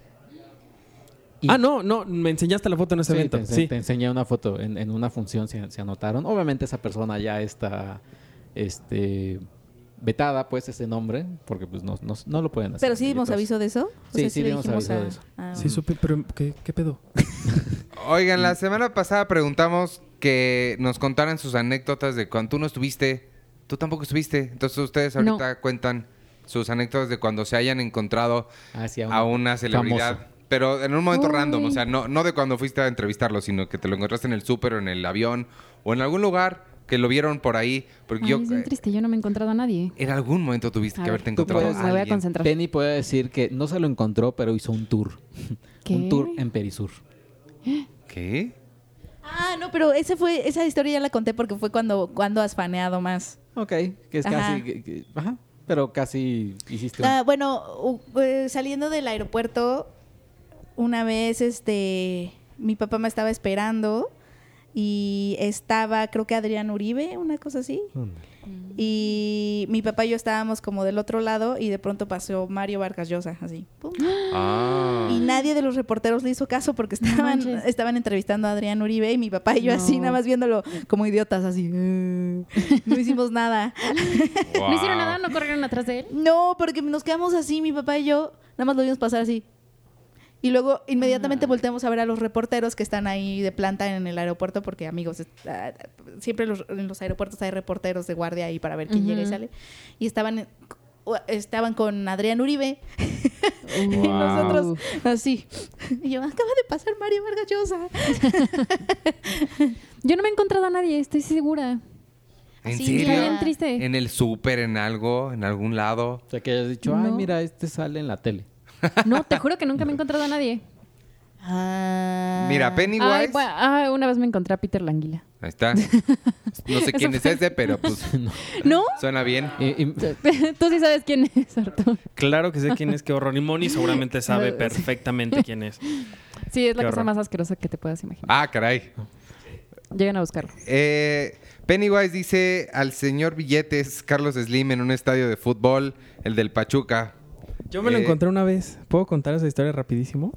Y- Ah, no, no, me enseñaste la foto en ese Sí, evento. te, ense- Sí. te enseñé una foto. En, en una función se, se anotaron. Obviamente esa persona ya está este, vetada, pues, ese nombre, porque pues no, no, no lo pueden hacer. Pero sí dimos Entonces, aviso de eso. O Sí, sea, sí le dimos dijimos aviso a- de eso. ah, Sí, supe, pero ¿qué, qué pedo? Oigan, la semana pasada preguntamos que nos contaran sus anécdotas de cuando tú no estuviste, tú tampoco estuviste. Entonces ustedes No. ahorita cuentan sus anécdotas de cuando se hayan encontrado hacia a una celebridad. famoso. Pero en un momento Uy. random, o sea, no, no de cuando fuiste a entrevistarlo, sino que te lo encontraste en el súper o en el avión o en algún lugar que lo vieron por ahí. Porque Ay, yo es bien eh, triste, yo no me he encontrado a nadie. en algún momento tuviste A que ver, haberte tú encontrado puedes- a Me voy a alguien. concentrar. Penny puede decir que no se lo encontró, pero hizo un tour. ¿Qué? Un tour en Perisur. ¿Qué? Ah, no, pero ese fue, esa historia ya la conté porque fue cuando, cuando has faneado más. Ok, que es Ajá. casi... que- que- ajá, pero casi hiciste un... Ah, bueno, u- eh, saliendo del aeropuerto, una vez este mi papá me estaba esperando y estaba, creo que Adrián Uribe, una cosa así. Y mi papá y yo estábamos como del otro lado y de pronto pasó Mario Vargas Llosa, así. pum. Ah. Y nadie de los reporteros le hizo caso porque No estaban, manches. estaban entrevistando a Adrián Uribe y mi papá y yo así No. nada más viéndolo como idiotas, así. eh, No hicimos nada. ¿No hicieron nada? ¿No corrieron atrás de él? No, porque nos quedamos así, mi papá y yo, nada más lo vimos pasar así. Y luego inmediatamente Ah. volteamos a ver a los reporteros que están ahí de planta en el aeropuerto, porque amigos, es- ah, siempre los- en los aeropuertos hay reporteros de guardia ahí para ver quién Ujú. llega y sale. Y estaban, en- estaban con Adrián Uribe y Wow. nosotros así. Y yo, acaba de pasar Mario Vargas Llosa. Yo no me he encontrado a nadie, estoy segura. ¿En Así, serio? Está bien triste. ¿En el súper, en algo, en algún lado? O sea, que hayas dicho, ay, No. mira, este sale en la tele. No, te juro que nunca me he encontrado a nadie. Ah. Mira, Pennywise. Ay, bueno, ah, una vez me encontré a Peter Languila. Ahí está. No sé quién es ese, pero pues ¿No? suena bien. Y- y- Tú sí sabes quién es, Arturo. Claro que sé quién es, qué horror. Y Moni seguramente sabe perfectamente quién es. Sí, es la Qué cosa horror. más asquerosa que te puedas imaginar. Ah, caray. Llegan a buscarlo. Eh, Pennywise dice al señor Billetes, Carlos Slim, en un estadio de fútbol, el del Pachuca. Yo me lo Eh, encontré una vez. ¿Puedo contar esa historia rapidísimo?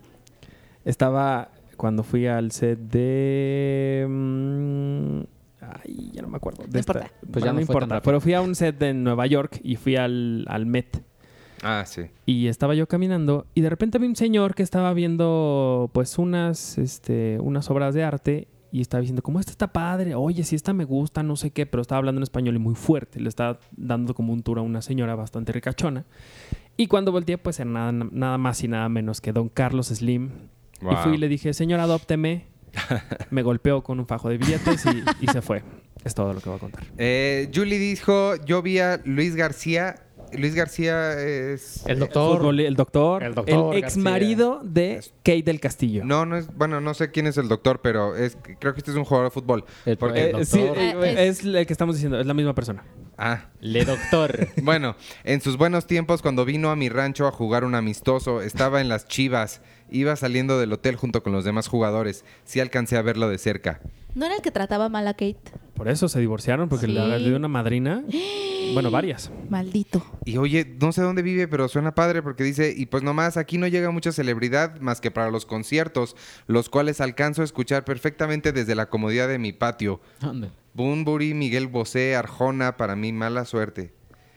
Estaba cuando fui al set de... mm, ay, ya no me acuerdo. De No esta- importa. Pues Bueno, ya no no fue tan importa. rápido. Pero fui a un set de Nueva York y fui al, al Met. Ah, sí. Y estaba yo caminando y de repente vi un señor que estaba viendo pues unas, este, unas obras de arte y estaba diciendo, como esta está padre, oye, si esta me gusta, no sé qué, pero estaba hablando en español y muy fuerte. Le estaba dando como un tour a una señora bastante ricachona. Y cuando volteé, pues era nada, nada más y nada menos que don Carlos Slim. Wow. Y fui y le dije, señor, adópteme. Me golpeó con un fajo de billetes y, y se fue. Es todo lo que voy a contar. Eh, Julie dijo, yo vi a Luis García Luis García es... El doctor. Futbol- el doctor. El doctor el ex marido de Kate del Castillo. No, no es... Bueno, no sé quién es el doctor, pero es creo que este es un jugador de fútbol. El, Porque- el Eh, doctor. sí, eh, Ah, es... el que estamos diciendo, es la misma persona. Ah, Le doctor. bueno, en sus buenos tiempos, cuando vino a mi rancho a jugar un amistoso, estaba en las Chivas, iba saliendo del hotel junto con los demás jugadores. Sí alcancé a verlo de cerca. ¿No era el que trataba mal a Kate? Por eso se divorciaron, porque Sí. le dio una madrina. Bueno, varias. Maldito. Y oye, no sé dónde vive, pero suena padre porque dice, y pues nomás, aquí no llega mucha celebridad más que para los conciertos, los cuales alcanzo a escuchar perfectamente desde la comodidad de mi patio. Ándale. Bunbury, Miguel Bosé, Arjona, para mí mala suerte.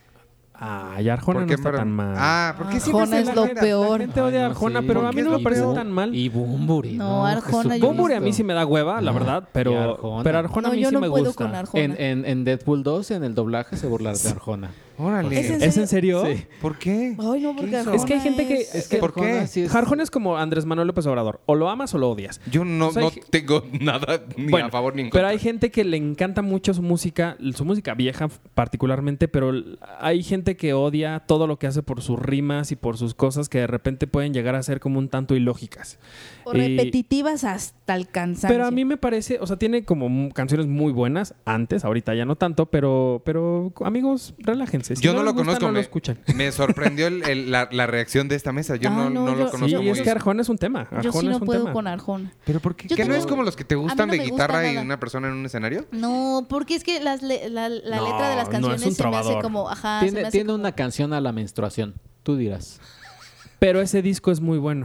Ay, Arjona ¿Por no qué está para- tan mal. Ah, ¿por qué Arjona siempre se es la lo gente- peor. La gente odia a Ay, no, Arjona, sí. pero ¿Por a qué mí es no lo me parece peor? tan mal. Y Bumburi. No, Arjona yo- Bunbury a mí sí me da hueva, la verdad, Y pero Arjona. pero Arjona No, a mí yo sí no me puedo gusta. con Arjona. En, en, en Deadpool dos, en el doblaje, se burlaron de Arjona. Órale. ¿Es en ¿Es en serio? Sí. ¿Por qué? Ay, no, porque ¿Qué hizo? Arjona Es que hay gente que- es- Es que ¿Por qué? Arjona sí es- Arjona es como Andrés Manuel López Obrador. O lo amas o lo odias. Yo no, O sea, no hay- tengo nada ni Bueno, a favor ni en Pero contra. hay gente que le encanta mucho su música, su música vieja particularmente, pero l- hay gente que odia todo lo que hace por sus rimas y por sus cosas que de repente pueden llegar a ser como un tanto ilógicas. o Y- repetitivas hasta el cansancio. Pero a mí me parece, o sea, tiene como m- canciones muy buenas antes, ahorita ya no tanto, pero, pero amigos, relájense. Si Yo no, les lo gusta, conozco, no me, lo escuchan. me sorprendió el- el- la, la reacción de esta mesa. Yo Ah, no, no, no yo- lo conozco Sí, yo- muy es que bien. Arjona es un tema. Arjona Yo sí no es un puedo tema. con Arjona. ¿Pero por qué? Yo ¿Que no tengo- es como los que te a mí gustan no de me gusta guitarra y nada. una persona en un escenario? No, porque es que las le- la, la No, letra de las no, canciones es un se me hace trovador. como, ajá, se me Tiene, hace tiene como- una canción a la menstruación. Tú dirás. Pero ese disco es muy bueno.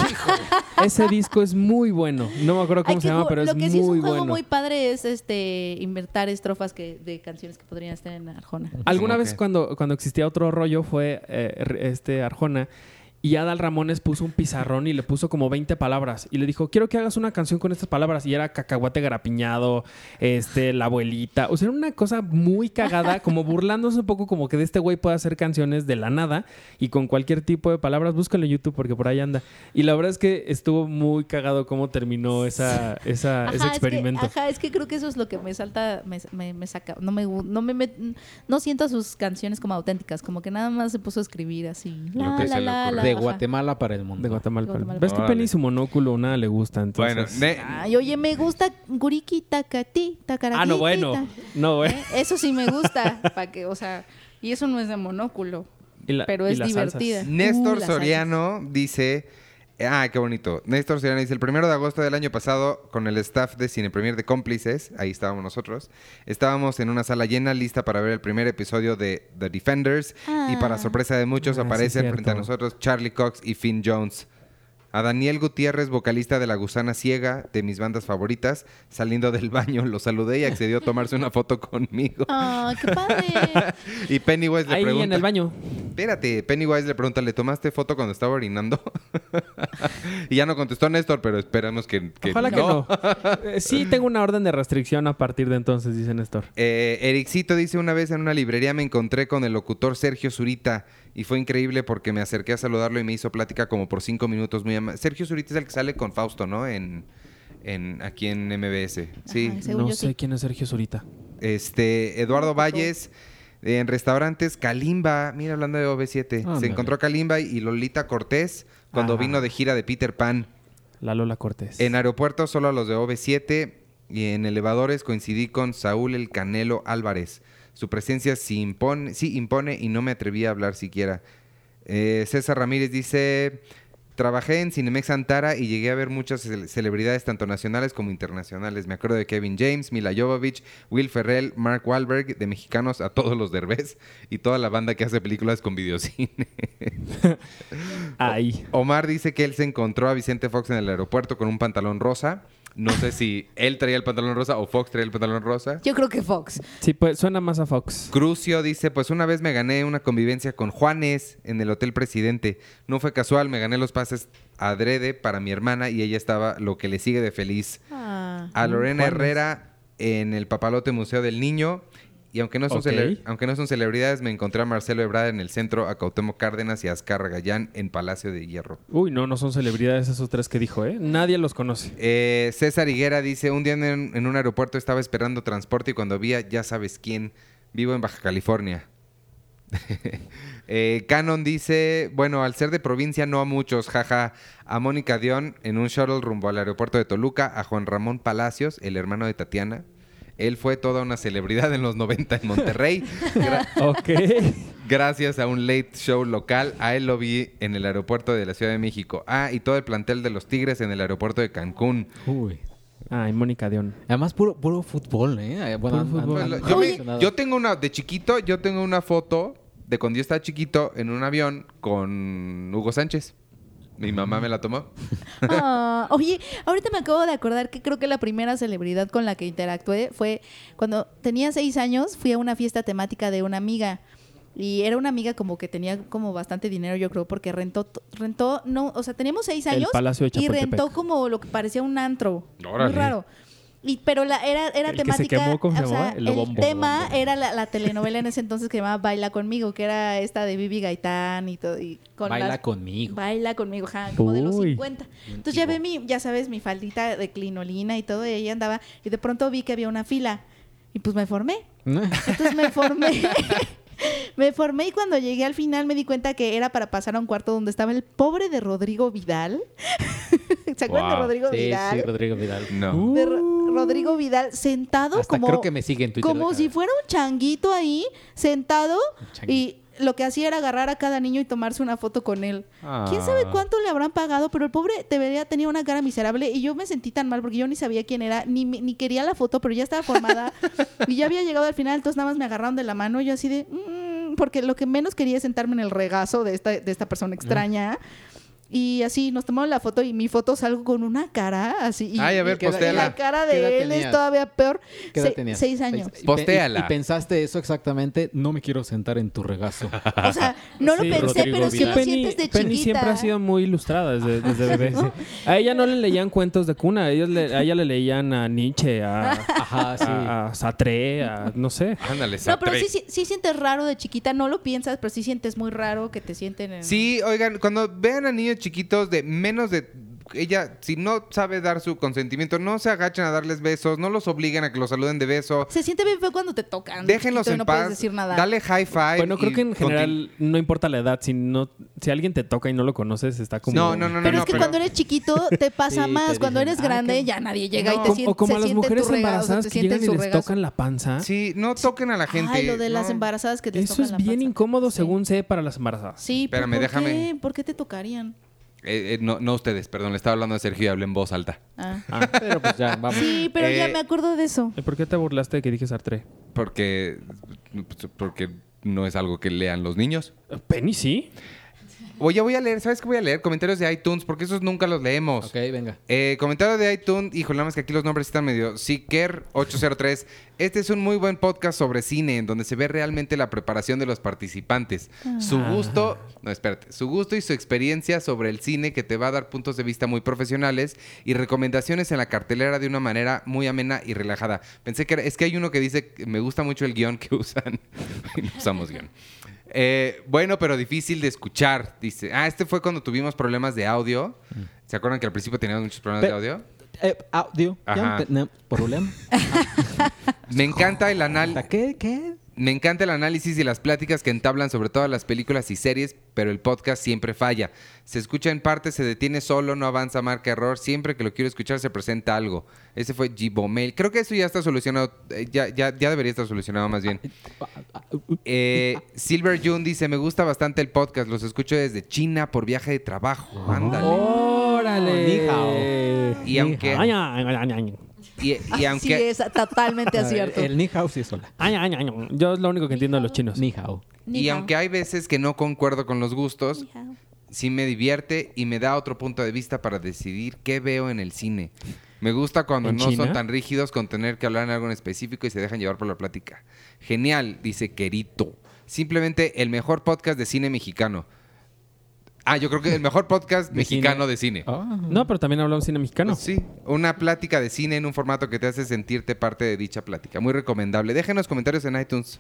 Ese disco es muy bueno. No me acuerdo Hay cómo que se llama, ju- pero lo es que sí es muy un juego bueno. muy padre es este inventar estrofas que, de canciones que podrían estar en Arjona. Alguna ¿Cómo vez qué? cuando, cuando existía otro rollo fue eh, r- este Arjona y Adal Ramones puso un pizarrón y le puso como veinte palabras y le dijo, quiero que hagas una canción con estas palabras y era cacahuate garapiñado, este, la abuelita, o sea, era una cosa muy cagada, como burlándose un poco como que de este güey puede hacer canciones de la nada y con cualquier tipo de palabras, búscalo en YouTube porque por ahí anda. Y la verdad es que estuvo muy cagado cómo terminó esa, esa, ese Ajá, experimento. Es que, ajá, es que creo que eso es lo que me salta, me, me, me saca, no me, gu- no me met- no siento sus canciones como auténticas, como que nada más se puso a escribir así. Lo La, que la, se le la, ocurre. la, De ajá. Guatemala para el mundo. De Guatemala. Guatemala. ¿Ves que Órale. Penny su monóculo nada le gusta? Bueno, Entonces... ne- Ay, oye, me gusta Guriki Takati, Takaraki. Ah, no, bueno. No, bueno. ¿Eh? Eso sí me gusta, para que, o sea, y eso no es de monóculo, Y la- pero y es las divertida. salsas. Néstor Uh, las Soriano dice... Ah, qué bonito. Néstor Soriano dice, el primero de agosto del año pasado, con el staff de Cine Premier de Cómplices, ahí estábamos nosotros, estábamos en una sala llena lista para ver el primer episodio de The Defenders y para Ah. sorpresa de muchos Ah, sí, aparecen cierto. frente a nosotros Charlie Cox y Finn Jones. A Daniel Gutiérrez, vocalista de La Gusana Ciega, de mis bandas favoritas, saliendo del baño, lo saludé y accedió a tomarse una foto conmigo. Ay, qué padre. Y Pennywise le Ahí pregunta... en el baño. Espérate, Pennywise le pregunta, ¿le tomaste foto cuando estaba orinando? Y ya no contestó Néstor, pero esperamos que, que Ojalá que no. Eh, sí, tengo una orden de restricción a partir de entonces, dice Néstor. Eh, Ericito dice, una vez en una librería me encontré con el locutor Sergio Zurita y fue increíble porque me acerqué a saludarlo y me hizo plática como por cinco minutos. Muy ama- Sergio Zurita es el que sale con Fausto, ¿no? En, en aquí en M B S. Sí. Ajá, según No yo sé sí. quién es Sergio Zurita. Este, Eduardo Valles, eh, en restaurantes, Kalimba, mira, hablando de O V siete, se Ándale. encontró Kalimba y Lolita Cortés cuando Ah. vino de gira de Peter Pan. La Lola Cortés. En aeropuertos solo a los de O V siete y en elevadores coincidí con Saúl El Canelo Álvarez. Su presencia sí impone, sí impone y no me atreví a hablar siquiera. Eh, César Ramírez dice, trabajé en Cinemex Antara y llegué a ver muchas cele- celebridades tanto nacionales como internacionales. Me acuerdo de Kevin James, Mila Jovovich, Will Ferrell, Mark Wahlberg, de mexicanos a todos los Derbez y toda la banda que hace películas con videocine. Ahí. Omar dice que él se encontró a Vicente Fox en el aeropuerto con un pantalón rosa. No sé si él traía el pantalón rosa o Fox traía el pantalón rosa. Yo creo que Fox. Sí, pues suena más a Fox. Crucio dice, pues una vez me gané una convivencia con Juanes en el Hotel Presidente. No fue casual, me gané los pases adrede para mi hermana y ella estaba lo que le sigue de feliz. Ah. A Lorena Juanes. Herrera en el Papalote Museo del Niño. Y aunque no, son Ok. cele- aunque no son celebridades, me encontré a Marcelo Ebrard en el centro, a Cuauhtémoc Cárdenas y a Azcárraga Gallán en Palacio de Hierro. Uy, no, no son celebridades esos tres que dijo, ¿eh? Nadie los conoce. Eh, César Higuera dice, un día en, en un aeropuerto estaba esperando transporte y cuando vi a ya sabes quién, vivo en Baja California. eh, Canon dice, bueno, al ser de provincia no a muchos, jaja. A Mónica Dion en un shuttle rumbo al aeropuerto de Toluca, a Juan Ramón Palacios, el hermano de Tatiana. Él fue toda una celebridad en los noventa en Monterrey. Gra- Ok. Gracias a un late show local. A él lo vi en el aeropuerto de la Ciudad de México. Ah, y todo el plantel de los Tigres en el aeropuerto de Cancún. Uy. Ay, Mónica Dion. Además, puro, puro fútbol, ¿eh? Bueno, Puro fútbol. an- Pues, an- yo, Oye. me- yo tengo una, de chiquito, yo tengo una foto de cuando yo estaba chiquito en un avión con Hugo Sánchez. Mi mamá me la tomó. Ah, oye, ahorita me acabo de acordar que creo que la primera celebridad con la que interactué fue cuando tenía seis años, fui a una fiesta temática de una amiga. Y era una amiga como que tenía como bastante dinero, yo creo, porque rentó, rentó, no, o sea, teníamos seis El años Palacio de y Chapultepec. rentó como lo que parecía un antro. Órale. Muy raro. Y, pero la, era, era El que se temática, quemó, ¿cómo se o sea, llamaba? El el, Lobombo. tema Lobombo. era la, la telenovela en ese entonces que se llamaba Baila Conmigo, que era esta de Bibi Gaitán y todo. Y con Baila las- conmigo. Baila conmigo, ajá, como de los Uy. cincuenta. Entonces ya ve mi, ya sabes, mi faldita de clinolina y todo, y ella andaba, y de pronto vi que había una fila. Y pues me formé. Entonces me formé. Me formé y cuando llegué al final me di cuenta que era para pasar a un cuarto donde estaba el pobre de Rodrigo Vidal. ¿Se acuerdan de Wow. Rodrigo Sí, Vidal? sí, Rodrigo Vidal. No. De Ro- Rodrigo Vidal sentado Hasta como, creo que me sigue en Twitter. como si fuera un changuito ahí, sentado, y lo que hacía era agarrar a cada niño y tomarse una foto con él. ¿Quién sabe Ah. cuánto le habrán pagado? Pero el pobre debería tenía una cara miserable y yo me sentí tan mal porque yo ni sabía quién era, ni, me- ni quería la foto, pero ya estaba formada y ya había llegado al final, entonces nada más me agarraron de la mano y yo así de... "Mm", porque lo que menos quería es sentarme en el regazo de esta, de esta persona extraña. Y así nos tomamos la foto y mi foto salgo con una cara así. Y, Ay, a ver, y- y postéala. la cara ¿Qué edad de él es tenías? todavía peor. ¿Qué edad Se- tenías? seis años. Y pe- Postéala. Y, y pensaste eso exactamente. No me quiero sentar en tu regazo. O sea, no lo Sí, pensé, Rodrigo pero sí Vidal. lo Penny, sientes de Penny chiquita. siempre ha sido muy ilustrada desde, desde bebé. A ella no le leían cuentos de cuna, a, ellos le- a ella le leían a Nietzsche, a, Ajá, sí. a, a Sartre, a no sé. Ándale, No, pero Sartre. sí, sí, sí sientes raro de chiquita, no lo piensas, pero sí sientes muy raro que te sienten en... Sí, oigan, cuando vean a niños chiquitos de menos de... Ella, si no sabe dar su consentimiento, no se agachen a darles besos, no los obliguen a que los saluden de beso. Se siente bien feo cuando te tocan. Déjenlos chiquito, y en no paz. puedes decir nada. Dale high five. Bueno, creo y que en continu- general no importa la edad. Si no, si alguien te toca y no lo conoces, está como... No, no, no, no. Pero no, es que pero- cuando eres chiquito te pasa Sí, más. te Cuando dicen, eres "Ah, grande qué- ya nadie llega No. y te O, siente o como se a las siente mujeres tu regazo, embarazadas te que siente llegan y su les regazo. tocan la panza. Sí, no toquen a la gente. Ay, lo de las no. embarazadas que les Eso tocan es la bien panza. incómodo, Sí. según sé, para las embarazadas. Sí, pero Espérame, ¿por déjame. qué? ¿Por qué te tocarían? Eh, eh, no, no ustedes, perdón, le estaba hablando a Sergio y hablé en voz alta. Ah. Ah. Pero pues ya, vamos. Sí, pero ya Eh, me acuerdo de eso. ¿Y por qué te burlaste de que dije Sartre? Porque, porque no es algo que lean los niños. Penny, sí. Oye, voy a leer, ¿sabes qué voy a leer? Comentarios de iTunes, porque esos nunca los leemos. Ok, venga. Eh, comentario de iTunes, híjole, nada más que aquí los nombres están medio... Siker ocho cero tres. Este es un muy buen podcast sobre cine, en donde se ve realmente la preparación de los participantes. Su gusto... No, espérate. Su gusto y su experiencia sobre el cine, que te va a dar puntos de vista muy profesionales y recomendaciones en la cartelera de una manera muy amena y relajada. Pensé que era... Es que hay uno que dice... que me gusta mucho el guión que usan. No usamos guión. Eh, bueno, pero difícil de escuchar, dice. Ah, este fue cuando tuvimos problemas de audio. ¿Se acuerdan que al principio teníamos muchos problemas Pe- de audio? Eh, audio. Ajá. Ya no tenemos problema. Me encanta el análisis. ¿Qué? ¿Qué? Me encanta el análisis y las pláticas que entablan sobre todas las películas y series, pero el podcast siempre falla. Se escucha en parte, se detiene solo, no avanza, marca error. Siempre que lo quiero escuchar se presenta algo. Ese fue Gmail. Creo que eso ya está solucionado. eh, Ya, ya, ya debería estar solucionado más bien. Eh, Silver June dice, me gusta bastante el podcast. Los escucho desde China por viaje de trabajo. Ándale. ¡Órale! Ni hao. Y aunque... Ay, ay, ay, ay, ay. Y, y Así aunque... es, totalmente Ah, acierto. El ni hao sí es sola. Ay, ay, ay, ay. Yo es lo único que entiendo de los chinos. Ni hao. Ni Y hao. aunque hay veces que no concuerdo con los gustos, Ni hao. sí me divierte y me da otro punto de vista para decidir qué veo en el cine. Me gusta cuando ¿En no China? son tan rígidos con tener que hablar en algo en específico y se dejan llevar por la plática. Genial, dice Querito. Simplemente el mejor podcast de cine mexicano. Ah, yo creo que el mejor podcast ¿De mexicano cine? de cine. Ah. No, pero también hablamos cine mexicano. Pues sí, una plática de cine en un formato que te hace sentirte parte de dicha plática. Muy recomendable. Déjenos comentarios en iTunes.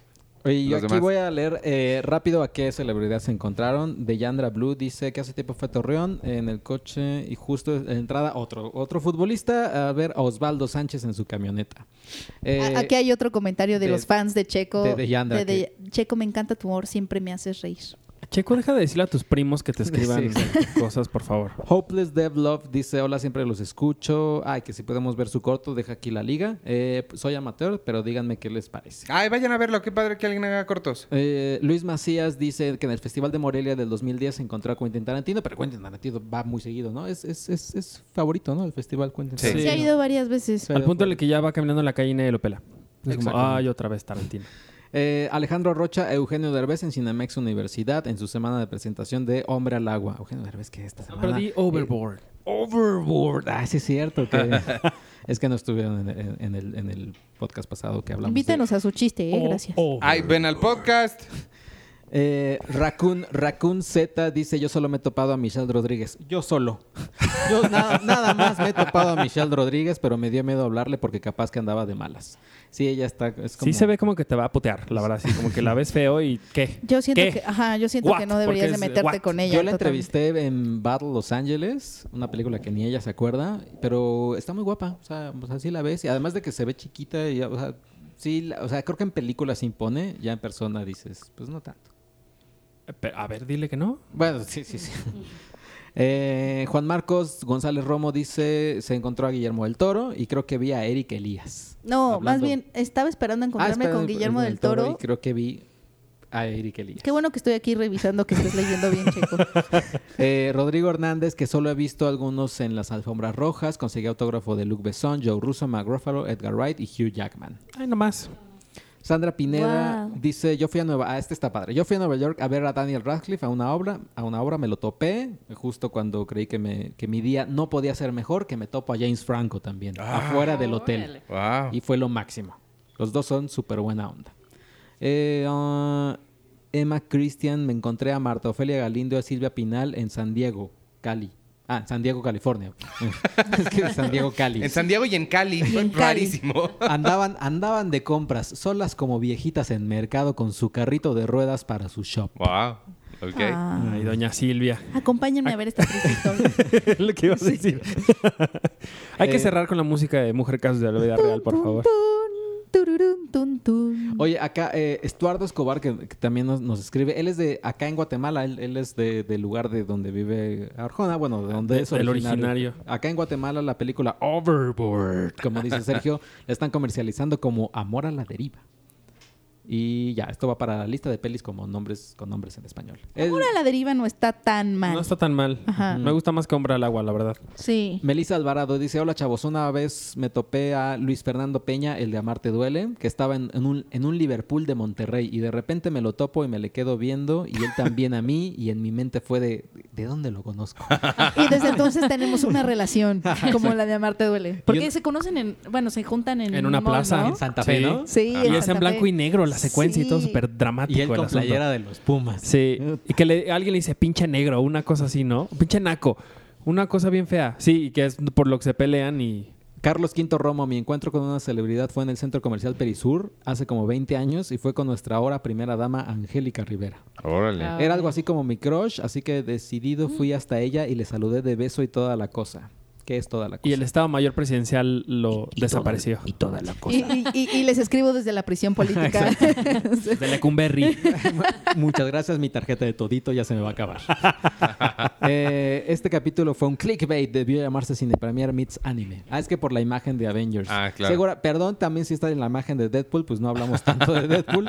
Oye, yo los aquí demás. voy a leer eh, rápido a qué celebridades se encontraron. De Yandra Blue dice que hace tiempo fue a Torreón en el coche y justo en la entrada otro, otro futbolista a ver a Osvaldo Sánchez en su camioneta. Eh, A- Aquí hay otro comentario de, de- los fans de Checo. de- de Yandra, De- de- Checo, me encanta tu humor, siempre me haces reír. Checo, deja de decirle a tus primos que te escriban Sí, cosas, por favor. Hopeless Dev Love dice, hola, siempre los escucho. Ay, que si podemos ver su corto, deja aquí la liga. Eh, soy amateur, pero díganme qué les parece. Ay, vayan a verlo. Qué padre que alguien haga cortos. Eh, Luis Macías dice que en el Festival de Morelia del dos mil diez se encontró a Quentin Tarantino, pero Quentin Tarantino va muy seguido, ¿no? Es, es, es, es favorito, ¿no? El Festival Quentin Sí. Se Tarantino. ha ido varias veces. Sí. Al punto en el que ya va caminando en la calle y nadie lo pela. Es como, Exactamente. ay, otra vez Tarantino. Eh, Alejandro Rocha, Eugenio Derbez en Cinemex Universidad en su semana de presentación de Hombre al Agua. Eugenio Derbez, que esta semana... Perdí Overboard. Eh, Overboard. Ah, sí es cierto. Que es que no estuvieron en, en- en el, en el podcast pasado que hablamos Invítanos de... a su chiste, Oh, ¿eh? Gracias. Ay, ven al podcast. Eh, Raccoon, Raccoon Z dice, yo solo me he topado a Michelle Rodríguez. Yo solo. Yo nada, nada más me he topado a Michelle Rodríguez, pero me dio miedo hablarle porque capaz que andaba de malas. Sí, ella está... Es como... Sí se ve como que te va a putear, la verdad. Sí, como que la ves feo y ¿qué? Yo siento ¿Qué? que, ajá, yo siento What? que no deberías Porque de es, meterte what? con ella. Yo la totalmente. entrevisté en Battle Los Angeles, una película que ni ella se acuerda, pero está muy guapa, o sea, o sea, sí la ves, y además de que se ve chiquita, y, o sea, sí, la- o sea, creo que en película se impone, ya en persona dices, pues no tanto. Pero, a ver, dile que no. Bueno, sí, sí, sí. Eh, Juan Marcos González Romo dice, se encontró a Guillermo del Toro y creo que vi a Eric Elías. No, más Hablando- bien estaba esperando Ah, encontrarme espera, con Guillermo del Toro. Y creo que vi a Eric Elías. Qué bueno que estoy aquí revisando que estés leyendo bien, Checo. Eh, Rodrigo Hernández, que solo he visto algunos en las alfombras rojas, conseguí autógrafo de Luc Besson, Joe Russo, Mark Ruffalo, Edgar Wright y Hugh Jackman. Ay, nomás. Sandra Pineda Wow. dice, yo fui a Nueva... Ah, este está padre. Yo fui a Nueva York a ver a Daniel Radcliffe a una obra. A una obra me lo topé, justo cuando creí que, me, que mi día no podía ser mejor, que me topo a James Franco también, Ah. afuera del hotel. Órale. Wow. Y fue lo máximo. Los dos son súper buena onda. Eh, ah, Emma Christian, me encontré a Marta Ofelia Galindo y a Silvia Pinal en San Diego, Cali. Ah, en San Diego, California. Es que es San Diego, Cali. En San Diego y en Cali. Y en Cali. Rarísimo. Andaban, andaban de compras, solas como viejitas en mercado con su carrito de ruedas para su shop. Wow. Ok. Ah. Ay, doña Silvia. Acompáñenme a ver esta triste historia. Lo que ibas a decir. Hay que Eh, cerrar con la música de Mujer Casos de la Vida Real, por favor. Tun, tururún, tun, tun. Oye, acá eh, Estuardo Escobar, que, que también nos, nos escribe, él es de acá en Guatemala, él, él es de- del lugar de donde vive Arjona, bueno, de donde De- es del originario. originario. Acá en Guatemala la película Overboard, como dice Sergio, la están comercializando como Amor a la Deriva. Y ya, esto va para la lista de pelis como nombres con nombres en español. Él- Ahora la deriva no está tan mal. No está tan mal. Ajá. Me gusta más que Hombre al Agua, la verdad. Sí. Melissa Alvarado dice, hola chavos, una vez me topé a Luis Fernando Peña, el de Amarte Duele, que estaba en, en un, en un Liverpool de Monterrey y de repente me lo topo y me le quedo viendo y él también a mí y en mi mente fue de, ¿de dónde lo conozco? Y desde entonces tenemos una relación como la de Amarte Duele. Porque Yo- se conocen en, bueno, se juntan en, En un una mall, plaza. ¿no? En Santa Fe, Sí. ¿no? Sí, Y es en Santa blanco Fe. y negro, la secuencia y todo Sí. súper dramático. Y él el con asunto. playera de los Pumas. Sí. Y que le- alguien le dice pinche negro, una cosa así, ¿no? Pinche naco. Una cosa bien fea. Sí, y que es por lo que se pelean y... Carlos Quinto Romo, mi encuentro con una celebridad fue en el Centro Comercial Perisur hace como veinte años y fue con nuestra ahora primera dama Angélica Rivera. Órale. Ah. Era algo así como mi crush, así que decidido fui hasta ella y le saludé de beso y toda la cosa. ¿Qué es toda la cosa? Y el Estado Mayor Presidencial lo desapareció. Y toda la cosa. Y, y- y- y les escribo desde la prisión política. De Lecumberri. Muchas gracias, mi tarjeta de todito ya se me va a acabar. Eh, este capítulo fue un clickbait, debió llamarse Cine Premier Meets Anime. Ah, es que por la imagen de Avengers. Ah, claro. Segura- perdón, también si está en la imagen de Deadpool, pues no hablamos tanto de Deadpool.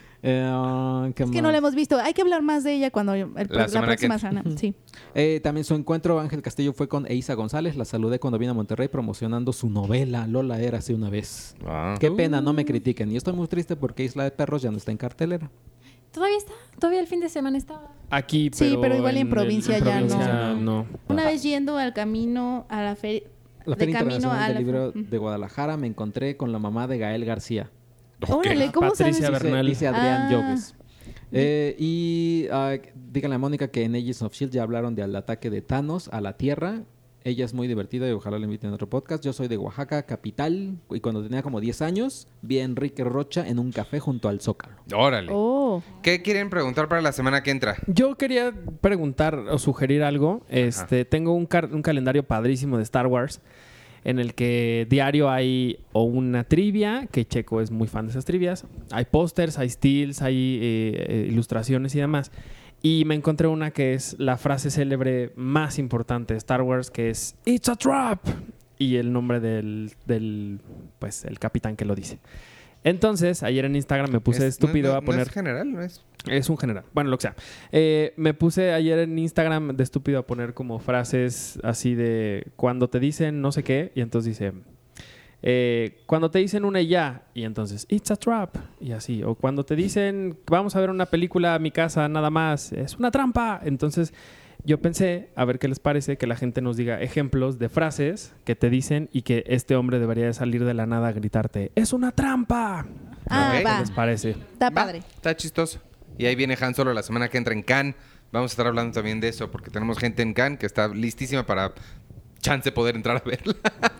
Eh, ¿qué Es que no más? la hemos visto. Hay que hablar más de ella cuando el- la, semana que próxima semana. Sí. Eh, también su encuentro, Ángel Castillo, fue con Eiza González. La saludé cuando vino a Monterrey promocionando su novela Lola era hace una vez. Wow. Qué pena, no me critiquen. Y estoy muy triste porque Isla de Perros ya no está en cartelera. Todavía está, todavía el fin de semana estaba. Aquí, Sí, pero... pero igual en el- provincia en ya provincia no. no. Una vez yendo al camino a la feria. La de Feria camino Internacional a del la Libro fe- de Guadalajara me encontré con la mamá de Gael García. Órale, ¿cómo Patricia sabes? Bernal. Dice, dice Adrián Ah. Lloves. Eh, y ah, díganle a Mónica que en Agents of S H I E L D ya hablaron del ataque de Thanos a la Tierra Ella es muy divertida y ojalá la inviten a otro podcast. Yo soy de Oaxaca, capital, y cuando tenía como diez años vi a Enrique Rocha en un café junto al Zócalo. Órale. Oh. ¿Qué quieren preguntar para la semana que entra? Yo quería preguntar o sugerir algo. Este, tengo un, car- un calendario padrísimo de Star Wars en el que diario hay o una trivia, que Checo es muy fan de esas trivias. Hay pósters, hay stills, hay eh, eh, ilustraciones y demás. Y me encontré una que es la frase célebre más importante de Star Wars, que es "It's a trap", y el nombre del, del pues, el capitán que lo dice. Entonces, ayer en Instagram me puse Es- estúpido no, no, a poner... No es general, no es... Es un general. Bueno, lo que sea. Eh, me puse ayer en Instagram de estúpido a poner como frases así de cuando te dicen no sé qué, y entonces dice eh, cuando te dicen una y ya, y entonces "It's a trap", y así. O cuando te dicen vamos a ver una película a mi casa nada más, es una trampa. Entonces yo pensé, a ver qué les parece, que la gente nos diga ejemplos de frases que te dicen y que este hombre debería de salir de la nada a gritarte "¡Es una trampa!". Ah, Ok. va. ¿Qué les parece? Está Va, padre. Está chistoso. Y ahí viene Han Solo la semana que entra en Cannes. Vamos a estar hablando también de eso, porque tenemos gente en Cannes que está listísima para chance poder entrar a verla.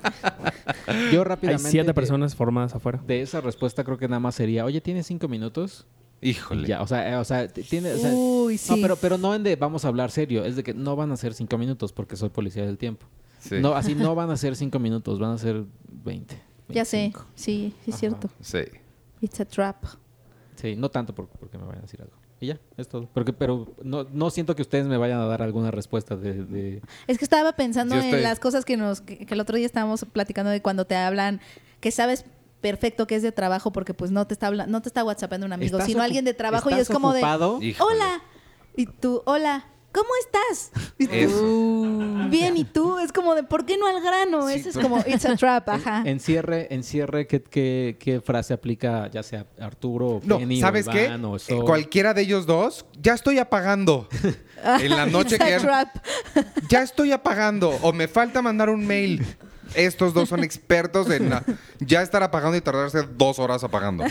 Yo Hay rápidamente... siete de- personas formadas afuera. De esa respuesta creo que nada más sería, oye, ¿tienes cinco minutos? Híjole. Ya, o sea, eh, o sea, t- tiene... o sea, Uy, sí. No, pero, pero no en de vamos a hablar serio, es de que no van a ser cinco minutos porque soy policía del tiempo. Sí. No, así no van a ser cinco minutos, van a ser veinte. Ya sé. veinticinco. Sí, sí es cierto. Sí. It's a trap. Sí, no tanto por- porque me vayan a decir algo. Y ya, es todo. Porque, pero no, no siento que ustedes me vayan a dar alguna respuesta de... de- Es que estaba pensando Yo estoy- en las cosas que nos que, que el otro día estábamos platicando de cuando te hablan, que sabes perfecto que es de trabajo porque pues no te está habla- no te está WhatsAppando un amigo, ¿Estás sino ocu- alguien de trabajo y estás es como ocupado? de Híjole. hola. Y tú, hola, ¿cómo estás? Y tú, Eso. bien, ¿y tú? Es como de ¿por qué no al grano? Sí, Ese es pues. como it's a trap, ajá. Encierre, encierre, ¿qué, qué, qué frase aplica ya sea Arturo, o No, Penny, ¿sabes o qué? Iván, o Eh, Sol? Cualquiera de ellos dos, ya estoy apagando. En la noche It's a que trap. ya estoy apagando o me falta mandar un mail. Estos dos son expertos en la- ya estar apagando y tardarse dos horas apagando.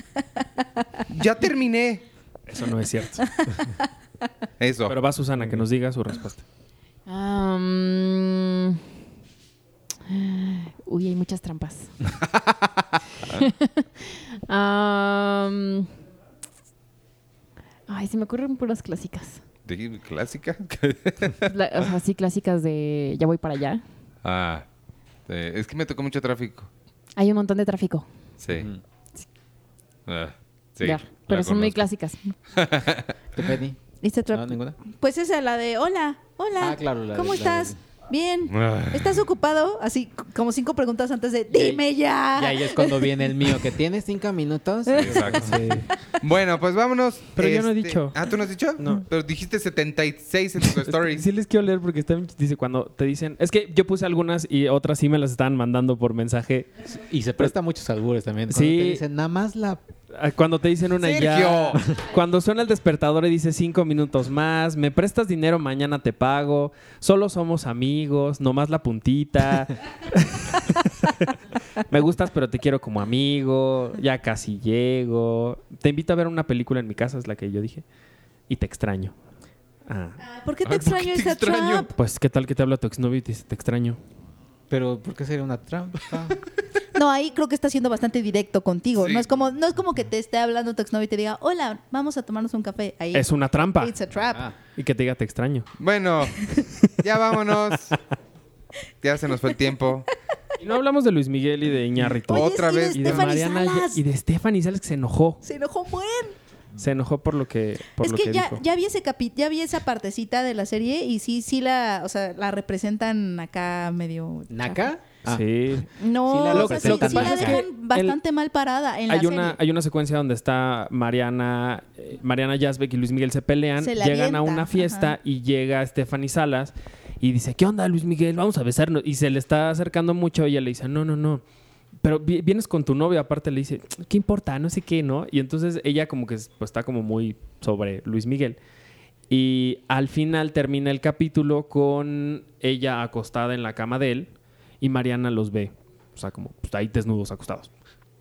Ya terminé. Eso no es cierto. Eso. Pero va Susana, que nos diga su respuesta. Am, Uy, hay muchas trampas. Am, Ay, se me ocurren puras clásicas. ¿De clásica? La- o sea, sí, clásicas de ya voy para allá. ah, eh, es que me tocó mucho tráfico. Hay un montón de tráfico. Sí. Ujú. Ah, sí, Ya, la pero son muy conozco. clásicas. ¿Tú, Penny? It's a trap. ¿No, ninguna? Pues esa, la de hola, hola. Ah, claro, la de- ¿Cómo la estás? de- Bien. Ah. ¿Estás ocupado? Así c- como cinco preguntas antes de dime ya. Y ahí es cuando viene el mío, que tienes cinco minutos. Exacto. Bueno, pues vámonos. Pero yo no he Este- dicho. Ah, ¿tú no has dicho? No. Pero dijiste setenta y seis en tus Es que stories. sí les quiero leer porque está bien ch- dice cuando te dicen, es que yo puse algunas y otras sí me las estaban mandando por mensaje. Y se presta muchos albures también. Cuando Sí. te dicen, nada más la... Ah, Cuando te dicen una y ya. Sergio. Cuando suena el despertador y dice cinco minutos más, me prestas dinero, mañana te pago, solo somos amigos, nomás la puntita. Me gustas pero te quiero como amigo, ya casi llego. Te invito a ver una película en mi casa, es la que yo dije. Y te extraño. Ah. Ah, ¿Por qué te Ay, ¿por qué extraño te esa extraño? trap? Pues, ¿qué tal que te habla tu exnovio y te dice te extraño? Pero, ¿por qué sería una trampa? No, ahí creo que está siendo bastante directo contigo. Sí. No es como no es como que te esté hablando tu exnovio y te diga, hola, vamos a tomarnos un café. Ahí Es una trampa. it's a trap. Ah, Y que te diga te extraño. Bueno, ya vámonos. Ya se nos fue el tiempo. Y no hablamos de Luis Miguel y de Iñárritu. Oye, Otra y de vez. Y de Stephanie Mariana Salas. y de Stephanie Salas que se enojó. Se enojó buen. Se enojó por lo que, por Es lo que, que ya, dijo. ya vi ese capi ya vi esa partecita de la serie y sí, sí la, o sea, la representan acá medio. ¿Naka? Ah, Sí. No, Sí la o sea, sí, representan sí la mal. dejan Es que bastante mal parada en Hay la una, serie. hay una secuencia donde está Mariana, eh, Mariana Yazbek y Luis Miguel se pelean, Se la llegan a avienta, una fiesta ajá. y llega Stephanie Salas y dice, ¿qué onda, Luis Miguel? Vamos a besarnos. Y se le está acercando mucho y ella le dice, no, no, no. Pero vi- vienes con tu novio, aparte le dice, ¿qué importa? No sé qué, ¿no? Y entonces ella como que pues, está como muy sobre Luis Miguel. Y al final termina el capítulo con ella acostada en la cama de él y Mariana los ve. O sea, como pues, ahí desnudos acostados.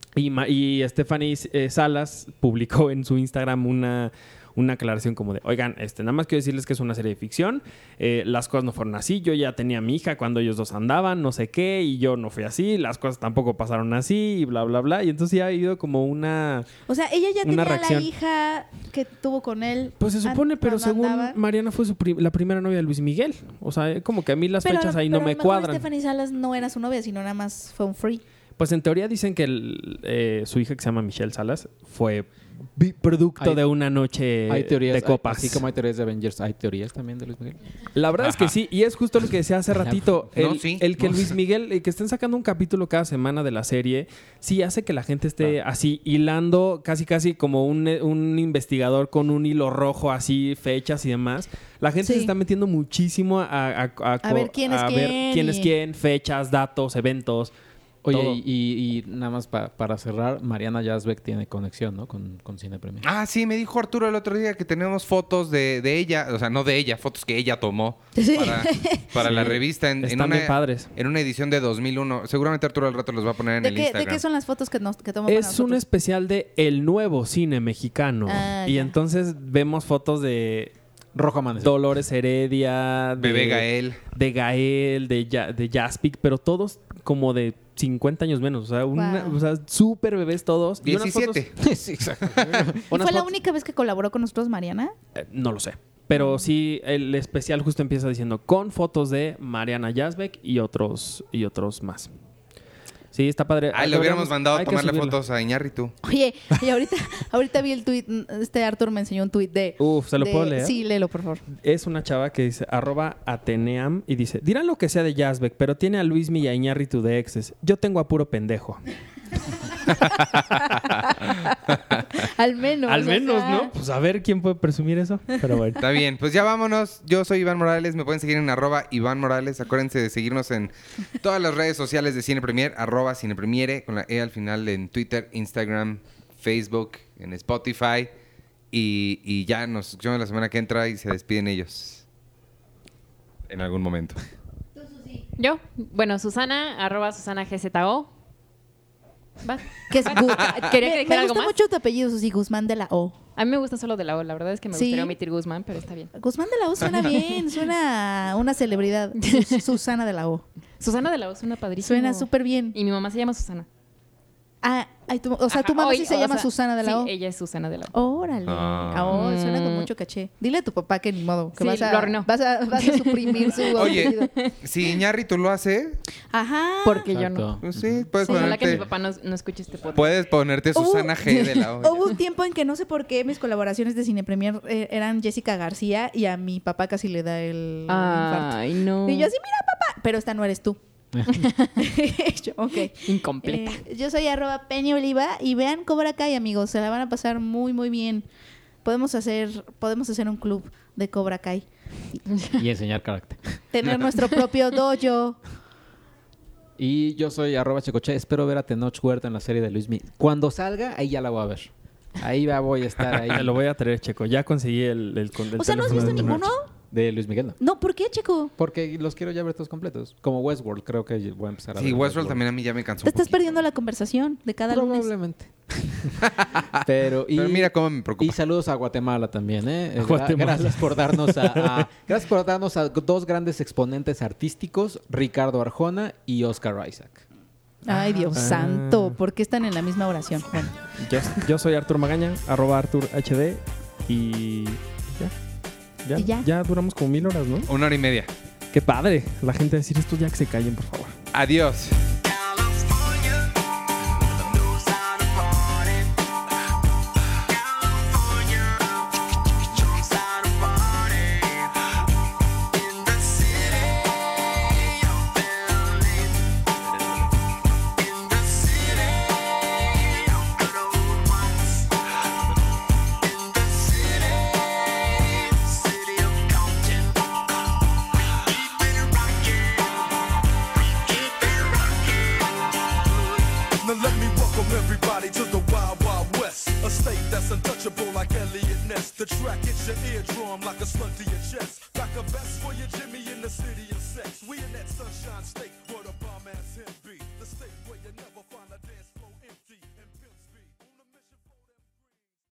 Y, Ma- y Stephanie eh, Salas publicó en su Instagram una, una aclaración como de, oigan, este, nada más quiero decirles que es una serie de ficción, eh, las cosas no fueron así, yo ya tenía a mi hija cuando ellos dos andaban, no sé qué, y yo no fui así, las cosas tampoco pasaron así, y bla, bla, bla. Y entonces ya ha habido como una... O sea, ella ya Una tenía reacción. la hija que tuvo con él. Pues se supone, an- pero cuando según andaban. Mariana fue su pri- la primera novia de Luis Miguel. O sea, eh, como que a mí las Pero- fechas ahí pero no a me lo mejor cuadran. Stephanie Salas no era su novia, sino nada más fue un free. Pues en teoría dicen que el, eh, su hija, que se llama Michelle Salas, fue vi- producto Hay- de una noche Hay teorías, de copas. hay- así como hay teorías de Avengers, hay teorías también de Luis Miguel. La verdad es que sí, y es justo lo que decía hace ratito. No, El, sí. el que Luis Miguel, el que estén sacando un capítulo cada semana de la serie, sí hace que la gente esté así hilando, casi casi como un, un investigador con un hilo rojo, así, fechas y demás. La gente Sí. se está metiendo muchísimo a, a, a- A ver quién es a ver quién quién es y- quién, fechas, datos, eventos. Oye, todo. y, y- y nada más pa- para cerrar, Mariana Yazbek tiene conexión, ¿no? Con, con Cine Premier. Ah, sí, me dijo Arturo el otro día que tenemos fotos de, de ella, o sea, no de ella, fotos que ella tomó Sí. para, para la revista en, en Están una, bien padres. en una edición de dos mil uno. Seguramente Arturo al rato los va a poner en ¿De el qué, ¿De Instagram. qué son las fotos que, nos, que tomó para Es un nosotros? especial de el nuevo cine mexicano. Ah, y ya. entonces vemos fotos de Rojo Amanecer. Dolores Heredia, de Bebé Gael. de Gael, de, Ya- de Jaspic, pero todos como de cincuenta años menos. O sea, una- Wow. o sea, súper bebés todos. Y unas fotos- diecisiete. Sí, exacto. ¿Y unas fue la fotos- única vez que colaboró con nosotros, Mariana? eh, no lo sé. Pero sí, el especial justo empieza diciendo con fotos de Mariana Yazbek y otros, y otros más. Sí, está padre. Ah, le hubiéramos Deberíamos- mandado a hay que tomarle subirlo. fotos a Iñárritu. Oye, y ahorita, ahorita vi el tweet, este Arthur me enseñó un tweet de... Uf, ¿se lo de- puedo leer? Sí, léelo, por favor. Es una chava que dice arroba Ateneam y dice, dirán lo que sea de Yazbek, pero tiene a Luismi y a Iñárritu de exes. Yo tengo a puro pendejo. Al menos. Al o menos, sea, ¿no? Pues a ver quién puede presumir eso. Pero bueno. Está bien, pues ya vámonos. Yo soy Iván Morales. Me pueden seguir en arroba Iván Morales. Acuérdense de seguirnos en todas las redes sociales de Cine Premier, arroba Cine Premiere, con la E al final en Twitter, Instagram, Facebook, en Spotify. Y, y ya nos escuchamos la semana que entra y se despiden ellos. En algún momento. Yo, bueno, Susana, arroba Susana G Z O. ¿Vas? Que es Gu- Quería que me, dijera me algo gusta más. mucho tu apellido, Susi, Guzmán de la O. A mí me gusta solo de la O. La verdad es que me Sí. gustaría omitir Guzmán, pero está bien. Guzmán de la O suena bien, suena a una celebridad. Sus- Susana de la O. Susana de la O suena padrísimo. Suena súper bien. Y mi mamá se llama Susana. Ah, ay, tu- o sea, tu Ajá, mamá oye, sí se o llama sea, Susana de la O. Sí, ella es Susana de la O. Órale. Ah. Ah, oh, suena con Mm. mucho caché. Dile a tu papá que ni modo, que Sí, vas, a, lo arruinó. vas, a, vas a suprimir su Oye, apellido. si Iñárritu lo hace, Ajá. Porque yo no. Exacto. pues sí, puedes Sí. Ojalá que mi ponerte, papá no, no escuche este podcast. puedes ponerte Susana Hubo- G de la O. Hubo un tiempo en que no sé por qué mis colaboraciones de Cine Premier eh, eran Jessica García y a mi papá casi le da el infarto. Ay, no. Y yo así, mira papá, pero esta no eres tú. Yo, ok. Incompleta. Eh, yo soy arroba Penny Oliva y vean Cobra Kai, amigos. Se la van a pasar muy, muy bien. Podemos hacer, podemos hacer un club de Cobra Kai. Y enseñar carácter. Tener nuestro propio dojo. Y yo soy arroba Checoche. Espero ver a Tenoch Huerta en la serie de Luismi. Cuando salga, ahí ya la voy a ver. Ahí va, voy a estar ahí. Te lo voy a traer, Checo. Ya conseguí el, el, con- el O sea, ¿no has teléfono visto de ninguno? Tenoch. De Luis Miguel, no. No, ¿por qué, chico? Porque los quiero ya ver todos completos. Como Westworld, creo que voy a empezar a Sí, ver. Westworld también a mí ya me cansó Te un estás poquito. perdiendo la conversación de cada lunes. Probablemente. Pero, y, Pero mira cómo me y preocupa. saludos a Guatemala también, ¿eh? Eh, gra- Guatemala. Gracias por darnos a, a- gracias por darnos a dos grandes exponentes artísticos, Ricardo Arjona y Oscar Isaac. Ay, Dios Ah. santo. ¿Por qué están en la misma oración? Bueno, Yo, yo soy Artur Magaña, arroba Artur H D y ya. Ya, Y ya. ya duramos como mil horas, ¿no? Una hora y media. Qué padre. La gente va a decir esto ya que se callen, por favor. Adiós. Now let me welcome everybody to the Wild Wild West, a state that's untouchable like Elliot Ness. The track hits your eardrum like a slug to your chest. Back a vest for your Jimmy in the city of sex. We in that sunshine state where the bomb ass him be, the state where you never